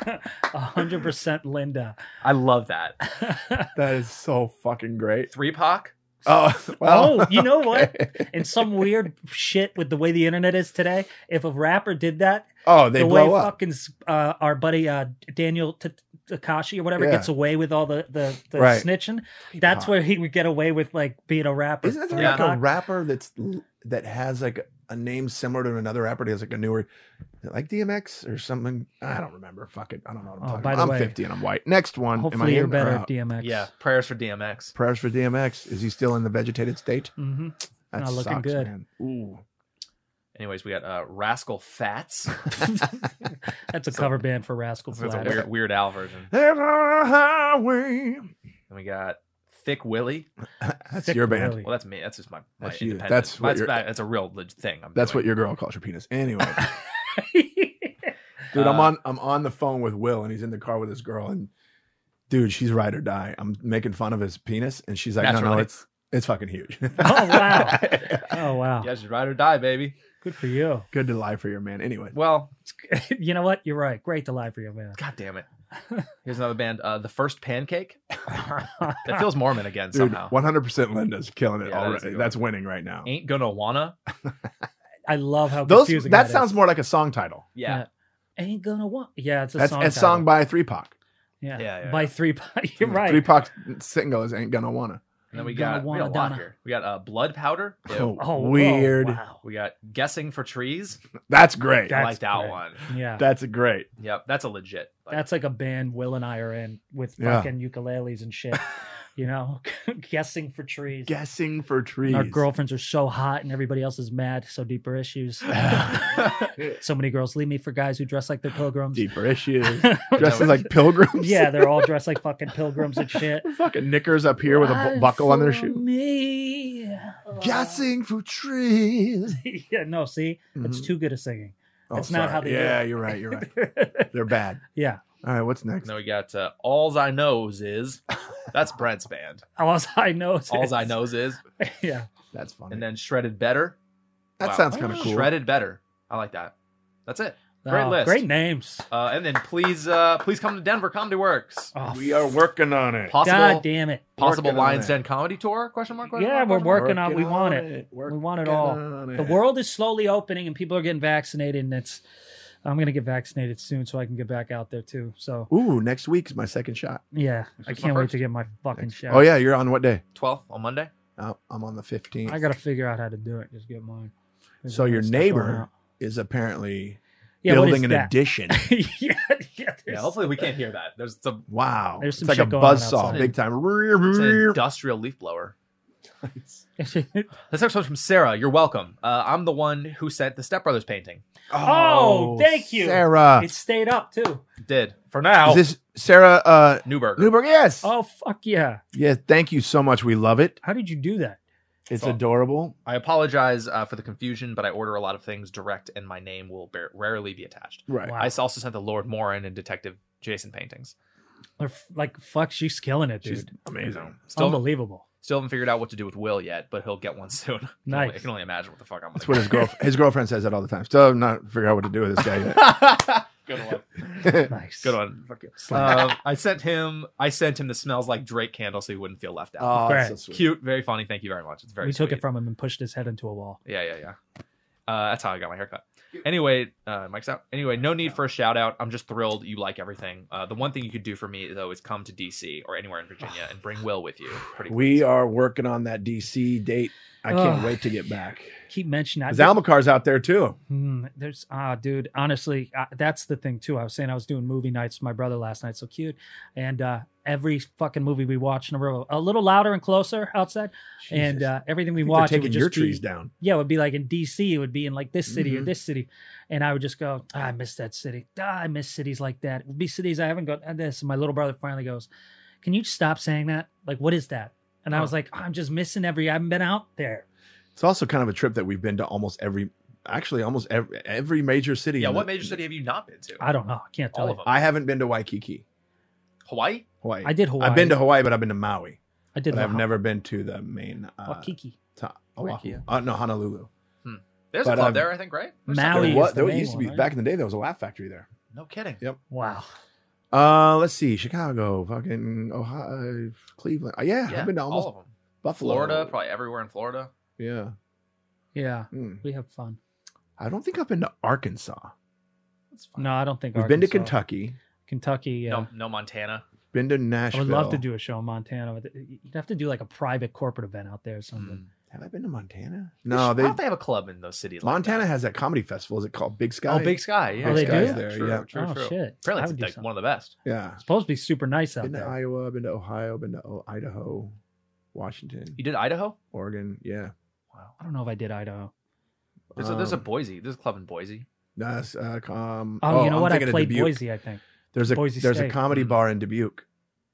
100% Linda. I love that. That is so fucking great. 3-Pac. Oh, well. Oh, you know what? In some weird shit with the way the internet is today, if a rapper did that, Oh, they the way blow up. fucking our buddy Daniel Takashi or whatever Yeah. gets away with all the Right. snitching, that's where he would get away with like being a rapper. Isn't there Yeah. like a rapper that has like a name similar to another rapper? He has like a newer, is it like DMX or something. I don't remember. Fuck it. I don't know what I'm talking by about. the I'm way, 50 and I'm white. Next one. Am I Hopefully you're in or better out? at DMX. Yeah. Prayers for DMX. Prayers for DMX. Is he still in the vegetated state? Mm-hmm. That Not looking sucks, good. man. Ooh. Anyways, we got Rascal Fats. That's a cover band for Rascal That's a Flatts. Weird Al version. There's a highway. And we got Thick Willie. That's Thick your band. Willie. Well, that's me. That's just my That's you. independent. That's what you're- that's a real legit thing. That's what your girl calls your penis. Anyway, Dude, dude, I'm on the phone with Will, and he's in the car with his girl, and dude, she's ride or die. I'm making fun of his penis, and she's like, no, Naturally. it's fucking huge. Oh wow. Oh wow. Yeah, just ride or die, baby. Good for you. Good to lie for your man. Anyway, Well, You know what? You're right. Great to lie for you, man. god damn it. Here's another band, The First Pancake. That feels Mormon again dude, somehow. 100% Linda's killing it Yeah, that is a already. good That's winning right now. Ain't Gonna Wanna. I love how Those confusing that is. sounds more like a song title. Yeah. Ain't gonna want. Yeah, it's a That's song. a song title. by 3-Pac. Yeah. Yeah, By yeah. 3. You're right. 3-Pac's single is "Ain't Gonna Wanna." And then we Ain't got, Gonna we Wanna got a lot Donna. here. We got Blood Powder. Ew. Oh, weird. whoa, wow. We got Guessing for Trees. That's great. That- I like that great. one. Yeah. That's great. Yep, that's a legit. Like, That's like a band Will and I are in with Yeah. fucking ukuleles and shit. You know, guessing for trees. Guessing for trees. Our girlfriends are so hot and everybody else is mad. So deeper issues. So many girls leave me for guys who dress like they're pilgrims. Deeper issues. Dresses like pilgrims. Yeah, they're all dressed like fucking pilgrims and shit. Fucking knickers up here with a Ride buckle on their for shoe. Me. Guessing for trees. Yeah, no, see, it's Mhm. too good at singing. Oh, That's not sorry. how they do Yeah, it. you're right. You're right. They're bad. Yeah. All right, what's next? Then we got Alls I Knows Is. That's Brent's band. All I know is Alls I Knows Is. Yeah. That's funny. And then Shredded Better. that Wow. sounds kind of cool. Shredded Better. I like that. That's it. Great list. Great names. And then please come to Denver Comedy Works. Oh, We are working on it. Possible God damn it. possible Working on Lions it. Den comedy tour? Question mark? Question Yeah, mark, we're question mark? working on. We want it. We want it all. The world is slowly opening and people are getting vaccinated, and I'm gonna get vaccinated soon so I can get back out there too. So Ooh, next week's my second shot. yeah, I is can't my wait first. to get my fucking shot. Oh yeah, you're on what day? 12th on Monday. Oh, I'm on the 15th. I gotta figure out how to do it. Just get mine. There's So no your stuff going neighbor out. is apparently Yeah, what building is an that? addition. yeah. Yeah, there's- hopefully we can't hear that. There's some Wow. There's some it's like a shit going on buzzsaw, outside. big time. it's an industrial leaf blower. This next one's from Sarah. You're welcome. I'm the one who sent the Step Brothers painting. Oh, thank you. Sarah. It stayed up too. Did for now. Is this Sarah Newberg. Newberg? Yes. Oh fuck yeah! Yeah, thank you so much. We love it. How did you do that? It's So- adorable. I apologize for the confusion, but I order a lot of things direct, and my name will rarely be attached. Right. Wow. I also sent the Lord Morin and Detective Jason paintings. Like fuck, she's killing it, dude. She's amazing. Still, Unbelievable. still haven't figured out what to do with Will yet, but he'll get one soon. Nice. I can only imagine what the fuck I'm That's gonna what his girlfriend says that all the time. Still have not figured out what to do with this guy yet. Good one. Nice. Good one. Fuck you. I sent him the smells like Drake candle so he wouldn't feel left out. Oh, Great. that's so sweet. Cute, very funny. Thank you very much. It's very We took sweet. it from him and pushed his head into a wall. Yeah. That's how I got my haircut. Anyway, Mike's out. Anyway, no need for a shout out. I'm just thrilled you like everything. The one thing you could do for me though is come to DC or anywhere in Virginia and bring Will with you. Pretty We are working on that DC date. I can't Ugh. wait to get back. Keep mentioning that. Because Almacar's out there too. There's dude, honestly, that's the thing too. I was saying I was doing movie nights with my brother last night. So cute. And every fucking movie we watch in a row, a little louder and closer outside. And Jesus. everything we I think watch, they're it would taking your just be, trees down. yeah, it would be like in DC, it would be in like this city or Mhm. this city. And I would just go, I miss that city. I miss cities like that. It would be cities I haven't got this. And my little brother finally goes, can you stop saying that? Like, what is that? And I was like, I'm just missing I haven't been out there. It's also kind of a trip that we've been to almost every major city. Yeah, in what the- major city have you not been to? I don't know. I can't tell All you. of them. I haven't been to Waikiki, Hawaii? Hawaii. I did Hawaii. I've been to Hawaii, but I've been to Maui. I did But I've Oahu- never been to the main. Waikiki. Oahu. No, Honolulu. There's But a club I've- there, I think, right? There's Maui. something. is What? the There main used to be one, right? back in the day. There was a Laugh Factory there. No kidding. Yep. Wow. Let's see, Chicago, fucking Ohio, Cleveland. Yeah, I've been to almost all of them. Buffalo, Florida, probably everywhere in Florida. Yeah. Yeah. Hmm. We have fun. I don't think I've been to Arkansas. That's fine. No, I don't think We've been to Arkansas. Kentucky. Kentucky, yeah. No Montana. Been to I Nashville. would love to do a show in Montana. But you'd have to do like a private corporate event out there or something. Have I been to Montana? Why No, don't they have a club in those cities? like Montana that? has that comedy festival. Is it called Big Sky? Oh, Big Sky. Yeah, Oh, they Big Sky's do? There, True, yeah. true, Oh, true. shit. I Apparently, would it's do like something. one of the best. Yeah. It's supposed to be super nice out Been to there. Iowa. Been to Ohio. Been to Idaho, Washington, You did Idaho? Oregon. Yeah. Wow. I don't know if I did Idaho. There's a Boise. There's a club in Boise. That's Oh, you know I'm what? I thinking of played Dubuque. Boise, I think. There's a Boise there's a State. comedy Mm. bar in Dubuque.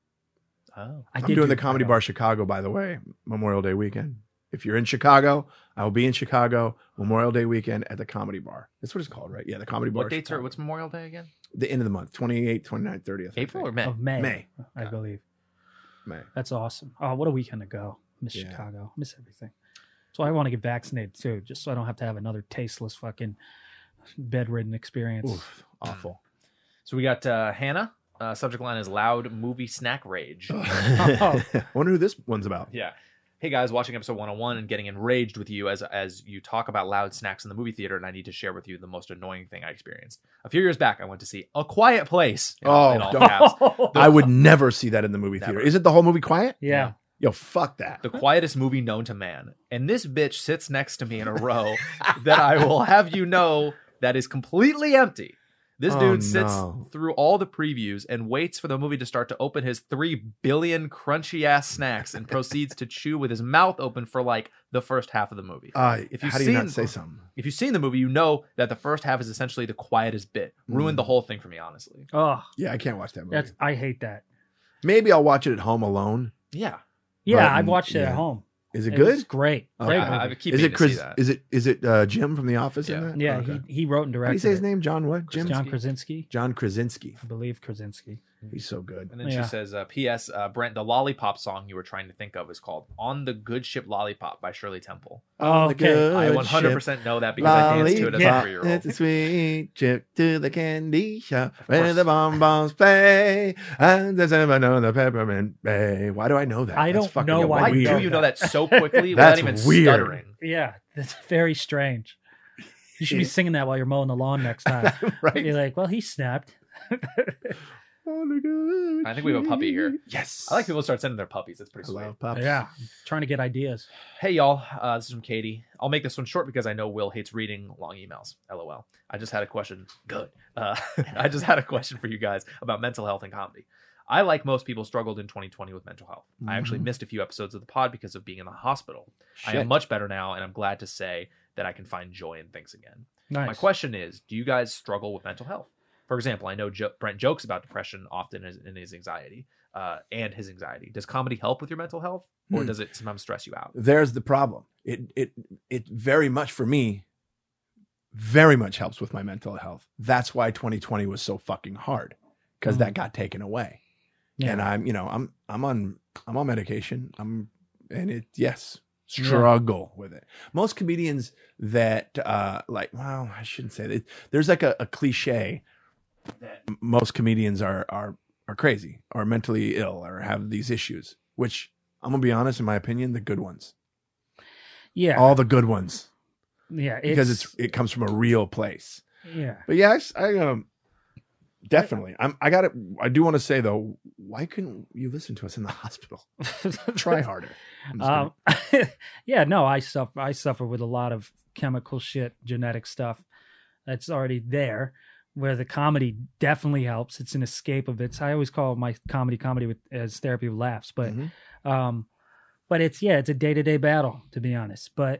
Oh. I I'm did doing do the Comedy Idaho. Bar Chicago, by the way, Memorial Day weekend. If you're in Chicago, I will be in Chicago Memorial Day weekend at the Comedy Bar. That's what it's called, right? Yeah, the Comedy Bar. What dates are? Chicago. What's Memorial Day again? The end of the month? 28th, 29th, 30th. I April or think. May? Of May. May. I believe. May. That's awesome. Oh, what a weekend to go. Miss Yeah. Chicago. Miss everything. So I want to get vaccinated too, just so I don't have to have another tasteless fucking bedridden experience. Oof, awful. So we got Hannah. Subject line is loud movie snack rage. Oh. Wonder who this one's about. Yeah. Hey guys, watching episode 101 and getting enraged with you as you talk about loud snacks in the movie theater, and I need to share with you the most annoying thing I experienced. A few years back, I went to see A Quiet Place. In all don't- caps. I would never see that in the movie Never. theater. Isn't the whole movie quiet? Yeah. Yo, fuck that. The quietest movie known to man. And this bitch sits next to me in a row that I will have you know that is completely empty. This Oh, dude sits no. through all the previews and waits for the movie to start to open his 3 billion crunchy ass snacks and proceeds to chew with his mouth open for like the first half of the movie. If you've how do you not seen- say something? If you've seen the movie, you know that the first half is essentially the quietest bit. Ruined the whole thing for me, honestly. Oh, Yeah, I can't watch that movie. that's I hate that. Maybe I'll watch it at home alone. Yeah. Yeah, But, I watched it yeah. at home. Is it It good? was great. Okay. Great I movie. keep Is meaning it to see Chris? that. Is it Jim from The Office in Yeah. that? Yeah, Okay. he wrote and How do you directed say his it. name? John what? Jim? John Krasinski. John Krasinski. I believe Krasinski. He's so good. And then Yeah. she says, P.S. Brent, the lollipop song you were trying to think of is called On the Good Ship Lollipop by Shirley Temple. Oh, The okay. good I 100% know that because I danced to it as a Yeah. 3-year-old. It's a sweet trip to the candy shop where the bonbons play. And there's another peppermint bay. Why do I know that? I That's don't fucking know why Why you do know you know that. that so quickly That's without even weird. stuttering? Yeah, that's very strange. You should be singing that while you're mowing the lawn next time. right? You're like, well, he snapped. I think we have a puppy here. Yes. I like people start sending their puppies. It's pretty I sweet. love pups. Yeah, trying to get ideas. Hey y'all, this is from Katie. I'll make this one short because I know Will hates reading long emails. LOL. I just had a question. Good. I just had a question for you guys about mental health and comedy. I, like most people, struggled in 2020 with mental health. I actually missed a few episodes of the pod because of being in the hospital. I am Shit. much better now, and I'm glad to say that I can find joy in things again. Nice. My question is, do you guys struggle with mental health? For example, I know Brent jokes about depression often in his anxiety and his anxiety. Does comedy help with your mental health, or does it sometimes stress you out? There's the problem. It very much, for me, very much helps with my mental health. That's why 2020 was so fucking hard, because that got taken away. Yeah. And I'm on medication. Struggle with it. Most comedians that well, I shouldn't say that. There's like a cliche that most comedians are crazy or mentally ill or have these issues, which I'm gonna be honest, in my opinion, the good ones. Yeah. All the good ones. Yeah. Because it comes from a real place. Yeah. But yeah, I definitely. I do want to say though, why couldn't you listen to us in the hospital? Try harder. I'm just kidding. Yeah, no, I suffer with a lot of chemical shit, genetic stuff that's already there, where the comedy definitely helps. It's an escape of it. I always call my comedy as therapy with laughs, but but it's a day-to-day battle, to be honest. But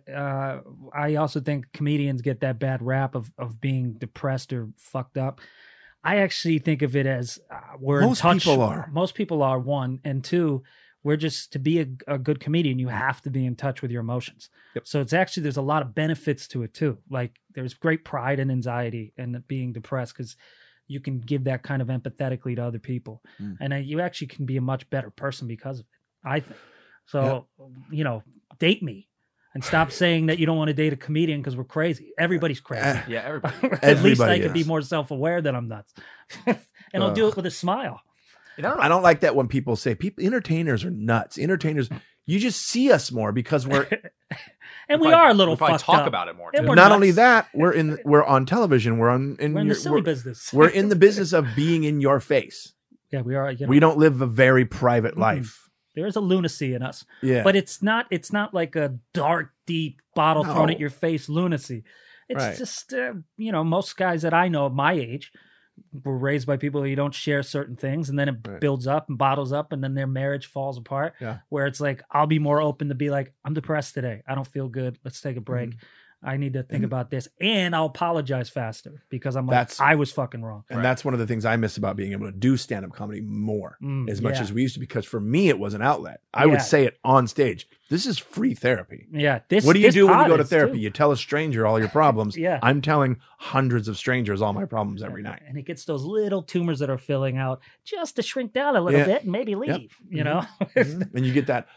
I also think comedians get that bad rap of being depressed or fucked up. I actually think of it as we're Most in touch. people are. Most people are, one. And two, we're just, to be a good comedian, you have to be in touch with your emotions. Yep. So it's actually, there's a lot of benefits to it too. Like there's great pride and anxiety in being depressed, because you can give that kind of empathetically to other people. And you actually can be a much better person because of it, I think. So, date me. And stop saying that you don't want to date a comedian because we're crazy. Everybody's crazy. Yeah, everybody. At least I Everybody can be is. more self-aware that I'm nuts. And I'll do it with a smile. I don't like that when people say entertainers are nuts. Entertainers, you just see us more because we're And we are a little we probably fucked talk up. about it more. And Too. we're not nuts. only that, we're on television. We're in the silly business. We're in the business of being in your face. Yeah, we are. We don't live a very private life. There is a lunacy in us. Yeah. But it's not like a dark, deep bottle No. thrown at your face lunacy. It's Right. just, most guys that I know of my age were raised by people who don't share certain things, and then it Right. builds up and bottles up, and then their marriage falls apart. Yeah. Where it's like, I'll be more open to be like, I'm depressed today. I don't feel good. Let's take a break. I need to think about this, and I'll apologize faster because I'm like, That's- I was fucking wrong. And that's one of the things I miss about being able to do stand-up comedy more as much yeah. as we used to, because for me, it was an outlet. I Yeah. would say it on stage. This is free therapy. Yeah. What do you do when you pod go to is, therapy? too. You tell a stranger all your problems. Yeah. I'm telling hundreds of strangers all my problems every night. And it gets those little tumors that are filling out just to shrink down a little Yeah. bit and maybe leave, you know? And you get that,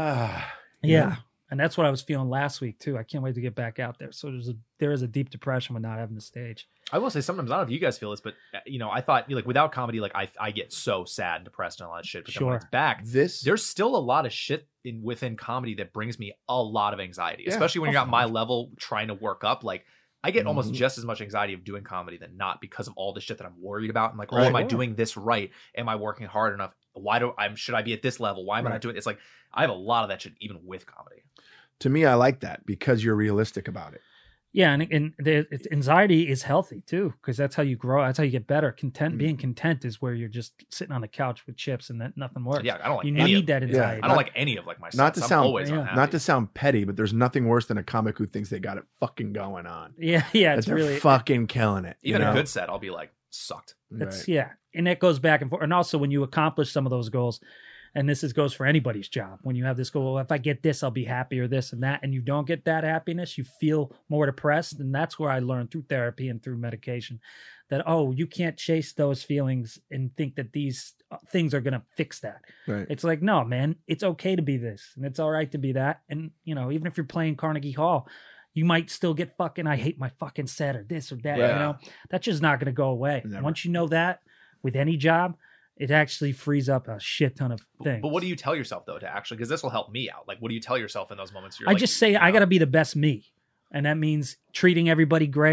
Yeah. And that's what I was feeling last week too. I can't wait to get back out there. So there is a deep depression with not having the stage. I will say sometimes, I don't know if you guys feel this, but I thought like without comedy, like I get so sad and depressed and all that shit. But then when Sure. it's back, This there's still a lot of shit within comedy that brings me a lot of anxiety, Yeah. especially when you're at my level trying to work up. Like I get almost just as much anxiety of doing comedy than not, because of all the shit that I'm worried about. I'm like, oh, Right. am I doing this right? Am I working hard enough? Should I be at this level? Why am I not doing it? It's like I have a lot of that shit even with comedy. to me, I like that because you're realistic about it. Yeah. And the anxiety is healthy too, because that's how you grow. That's how you get better. Being content is where you're just sitting on the couch with chips and that nothing works. Yeah, I don't like you any need of that anxiety. I don't like any of like my Not sets. to I'm sound- always yeah. unhappy. Not to sound petty, but there's nothing worse than a comic who thinks they got it fucking going on. Yeah. That It's they're really, fucking killing it. even you know? a good set, I'll be like sucked. it's, Right. yeah. And it goes back and forth. And also when you accomplish some of those goals, and goes for anybody's job. When you have this goal, well, if I get this, I'll be happy, or this and that, and you don't get that happiness, you feel more depressed. And that's where I learned through therapy and through medication that, you can't chase those feelings and think that these things are going to fix that. Right. It's like, no, man, it's okay to be this, and it's all right to be that. And, even if you're playing Carnegie Hall, you might still get fucking, I hate my fucking set or this or that, Yeah. That's just not going to go away. Never. Once you know that with any job, it actually frees up a shit ton of things. But what do you tell yourself though to actually? Because this will help me out. Like, what do you tell yourself in those moments? I just say, I got to be the best me. And that means treating everybody great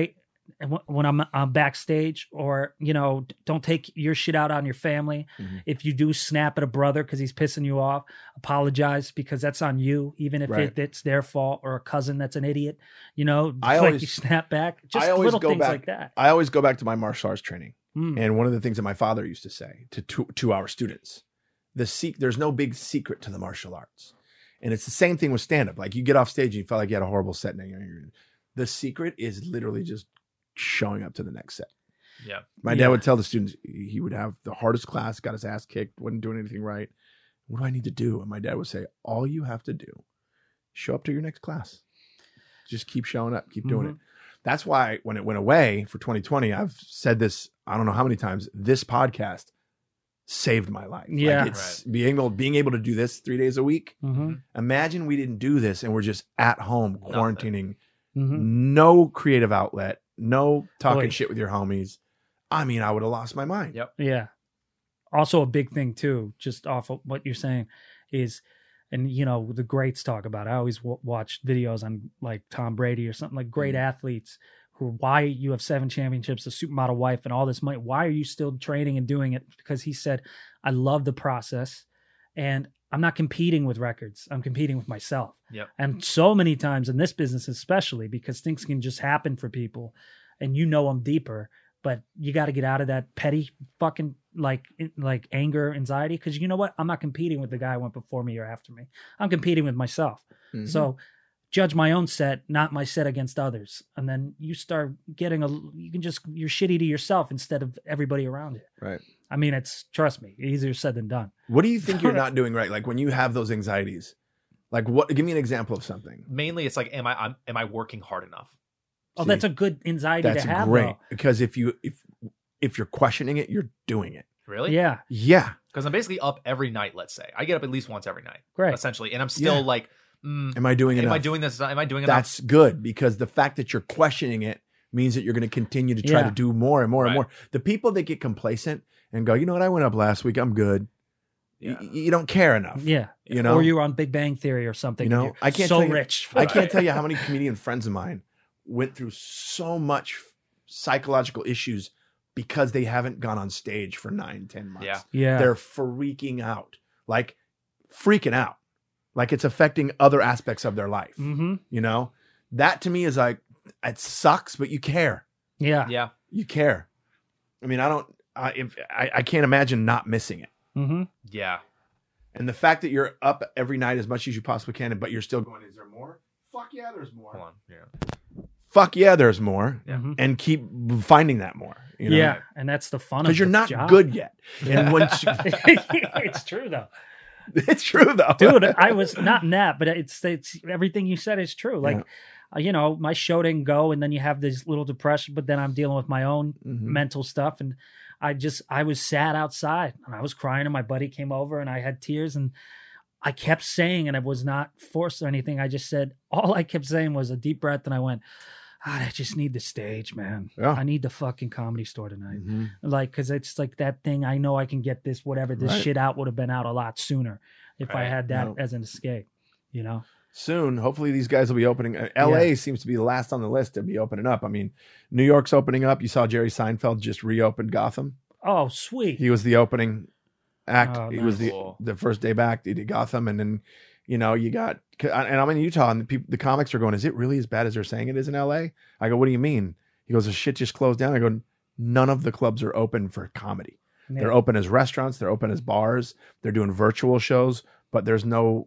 when I'm backstage, or, you know, don't take your shit out on your family. Mhm. If you do snap at a brother because he's pissing you off, apologize, because that's on you, even if Right. it's their fault, or a cousin that's an idiot, you know, I like always- you snap back, just I always little go things back- like that. I always go back to my martial arts training. Mm. And one of the things that my father used to say to our students, there's no big secret to the martial arts. And it's the same thing with stand-up. Like, you get off stage and you felt like you had a horrible set. The secret is literally just showing up to the next set. Yeah. My dad would tell the students, he would have the hardest class, got his ass kicked, wasn't doing anything right. What do I need to do? And my dad would say, all you have to do, show up to your next class. Just keep showing up, keep doing it. That's why when it went away for 2020, I've said this, I don't know how many times, this podcast saved my life. Yeah. Like, it's being able to do this 3 days a week. Mm-hmm. Imagine we didn't do this and we're just at home quarantining, Mm-hmm. no creative outlet, no talking Boy. shit with your homies. I mean, I would have lost my mind. Yep. Yeah. Also, a big thing too, just off of what you're saying, is, and you know, the greats talk about it. I always watch videos on like Tom Brady or something, like great athletes who, why you have 7 championships, a supermodel wife, and all this money. Why are you still training and doing it? Because he said, I love the process, and I'm not competing with records. I'm competing with myself. Yep. And so many times in this business, especially, because things can just happen for people, and you know them deeper, but you got to get out of that petty fucking like anger, anxiety. Because you know what? I'm not competing with the guy who went before me or after me. I'm competing with myself. Mhm. So judge my own set, not my set against others. And then you start getting you're shitty to yourself instead of everybody around you. Right. I mean, trust me, easier said than done. What do you think you're not doing right? Like, when you have those anxieties, like, what? Give me an example of something. Mainly, it's like, am I working hard enough? Oh, See, that's a good anxiety That's to have. great, Though. because if you're questioning it, you're doing it. Really? Yeah, Yeah. Because I'm basically up every night. Let's say I get up at least once every night, great. essentially, and I'm still Yeah. like, Am I doing am enough? I doing this? Am I doing enough? That's good, because the fact that you're questioning it means that you're going to continue to try Yeah. to do more and more and Right. more. The people that get complacent and go, you know what, I went up last week, I'm good. Yeah. You don't care enough. Yeah, You know? or you were on Big Bang Theory or something. You know, You're I can't so tell you- rich. I can't tell you how many comedian friends of mine went through so much psychological issues because they haven't gone on stage for 9-10 months. Yeah. Yeah, They're freaking out, like it's affecting other aspects of their life. Mm-hmm. You know, that to me is like, it sucks, but you care. Yeah. Yeah. You care. I mean, I can't imagine not missing it. Mm-hmm. Yeah. And the fact that you're up every night as much as you possibly can, but you're still going, is there more? Fuck yeah, there's more. Hold on. Yeah. Fuck yeah, there's more. Yeah. Mhm. And keep finding that more. You know? Yeah, and that's the fun of Because you're the not job. good yet. And when It's true though, it's true though. dude. I was not in that, but it's everything you said is true. Like, you know, my show didn't go, and then you have this little depression, but then I'm dealing with my own Mhm. mental stuff, and I was sad outside, and I was crying, and my buddy came over, and I had tears, and I kept saying, and I was not forced or anything. I just said, all I kept saying was a deep breath, and I went, I just need the stage, man. Yeah. I need the fucking Comedy Store tonight. Mhm. Like, because it's like that thing. I know I can get this, whatever this Right. shit out would have been out a lot sooner if I Right. had that No. as an escape, you know? Soon, hopefully these guys will be opening. LA seems to be the last on the list to be opening up. I mean, New York's opening up. You saw Jerry Seinfeld just reopened Gotham. Oh, sweet. He was the opening act. Oh, He was nice. the first day back. He did Gotham, and then, you know, you got, and I'm in Utah, and the comics are going, is it really as bad as they're saying it is in LA? I go, what do you mean? He goes, the shit just closed down. I go, none of the clubs are open for comedy. Yeah. They're open as restaurants. They're open as bars. They're doing virtual shows, but there's no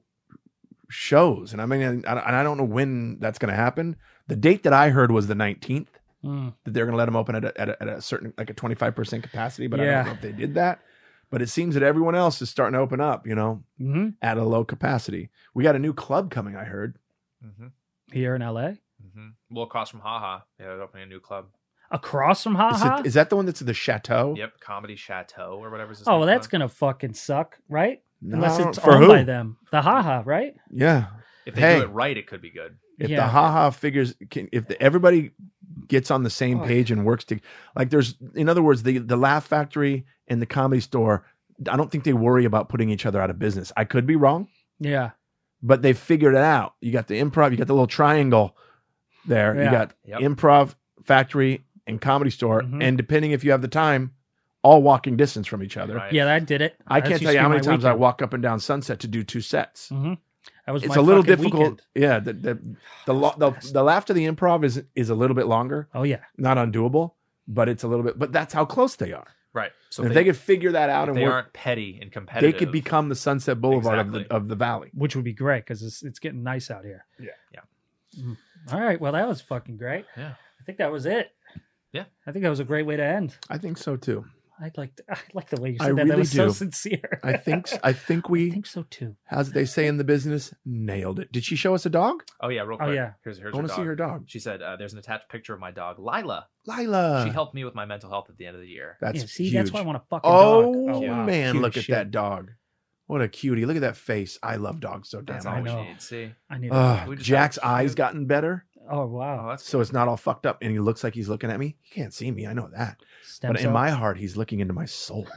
shows. And I mean, and I don't know when that's going to happen. The date that I heard was the 19th, Mm. that they're going to let them open at a certain, like a 25% capacity, but I Yeah. don't know if they did that. But it seems that everyone else is starting to open up, you know, hmm at a low capacity. We got a new club coming, I heard. Mm-hmm. Here in LA, Mm-hmm. Well, across from Haha, they're opening a new club. across from Haha. Is that the one that's the Chateau? Yep, Comedy Chateau or whatever's. Oh, well, that's gonna fucking suck, right? No, Unless it's for owned who? by them, the Haha, right? Yeah. If they Hey. do it right, it could be good. If Yeah. the haha figures everybody gets on the same Oh. page and works to, like, there's, in other words, the Laugh Factory and the Comedy Store, I don't think they worry about putting each other out of business. I could be wrong, Yeah, but they figured it out. You got the improv, you got the little triangle there. You Yeah. got Yep. Improv Factory and Comedy Store, Mhm. and depending if you have the time, all walking distance from each other. Right. Yeah, I did it. I That's can't used tell you to how be many my times I weekend. walk up and down Sunset to do 2 sets. Mhm. That was It's my a little fucking difficult. weekend. Yeah, the laugh to the improv is a little bit longer, Oh yeah. not undoable, but it's a little bit. But that's how close they are. Right. So And if they could figure that out if and they work, aren't petty and competitive, they could become the Sunset Boulevard Exactly. of the valley. Which would be great because it's getting nice out here. Yeah. Yeah. Mhm. All right. Well, that was fucking great. Yeah. I think that was it. Yeah. I think that was a great way to end. I think so too. I like the way you I said that. really That was so do. sincere. I think I we, think so too. as they say in the business, nailed it. Did she show us a dog? Oh yeah, real Oh, quick. yeah. Here's I want to see her dog. She said, "There's an attached picture of my dog, Lila. Lila. she helped me with my mental health at the end of the year." That's Yeah, see, huge. that's why I want a fucking Oh, dog. wow. man, Cute look at shit. that dog. What a cutie. Look at that face. I love dogs so damn That's I all much. we know. need. See, I need a dog. We just Jack's have- eyes gotten better, Oh oh, wow. that's so it's not all fucked up, and he looks like he's looking at me. He can't see me. I know that. Stem But in cell. my heart, he's looking into my soul.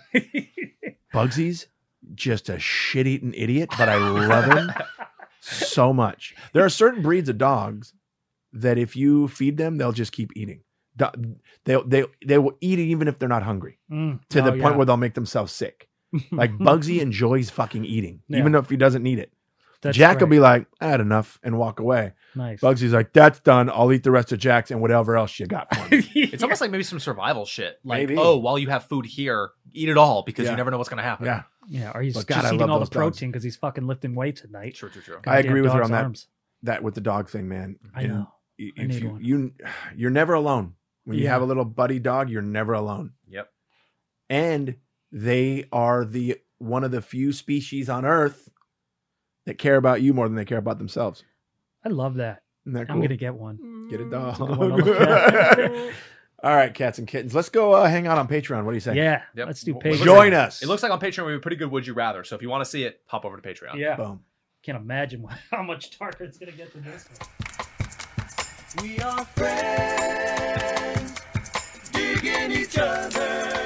Bugsy's just a shit-eating idiot, but I love him so much. There are certain breeds of dogs that if you feed them, they'll just keep eating. They will eat it even if they're not hungry, Mm. to the Oh, point yeah. where they'll make themselves sick. Like Bugsy enjoys fucking eating, Yeah. even if he doesn't need it. That's Jack will great. be like, I had enough, and walk away. Nice. Bugsy's like, that's done. I'll eat the rest of Jack's and whatever else you got for me. It's almost like maybe some survival shit. Like, Maybe. oh, while you have food here, eat it all because Yeah. you never know what's going to happen. Yeah, Yeah, or he's But just God, I eating love all the those dogs. protein because he's fucking lifting weights at night. True. I agree Goddamn with her dog's on that. arms. that with the dog thing, man. I And know. if I need one. you're never alone when you Yeah. have a little buddy dog. You're never alone, Yep. and they are one of the few species on Earth that care about you more than they care about themselves. I love that. Isn't that cool? I'm gonna get one. Get a Good dog. one to look at. All right, cats and kittens. Let's go hang out on Patreon. What do you say? Yeah, Yep. let's do Well, Patreon. Join us. It looks like on Patreon we have a pretty good Would You Rather. So if you want to see it, hop over to Patreon. Yeah, Boom. can't imagine how much darker it's gonna get than this one. We are friends, digging each other.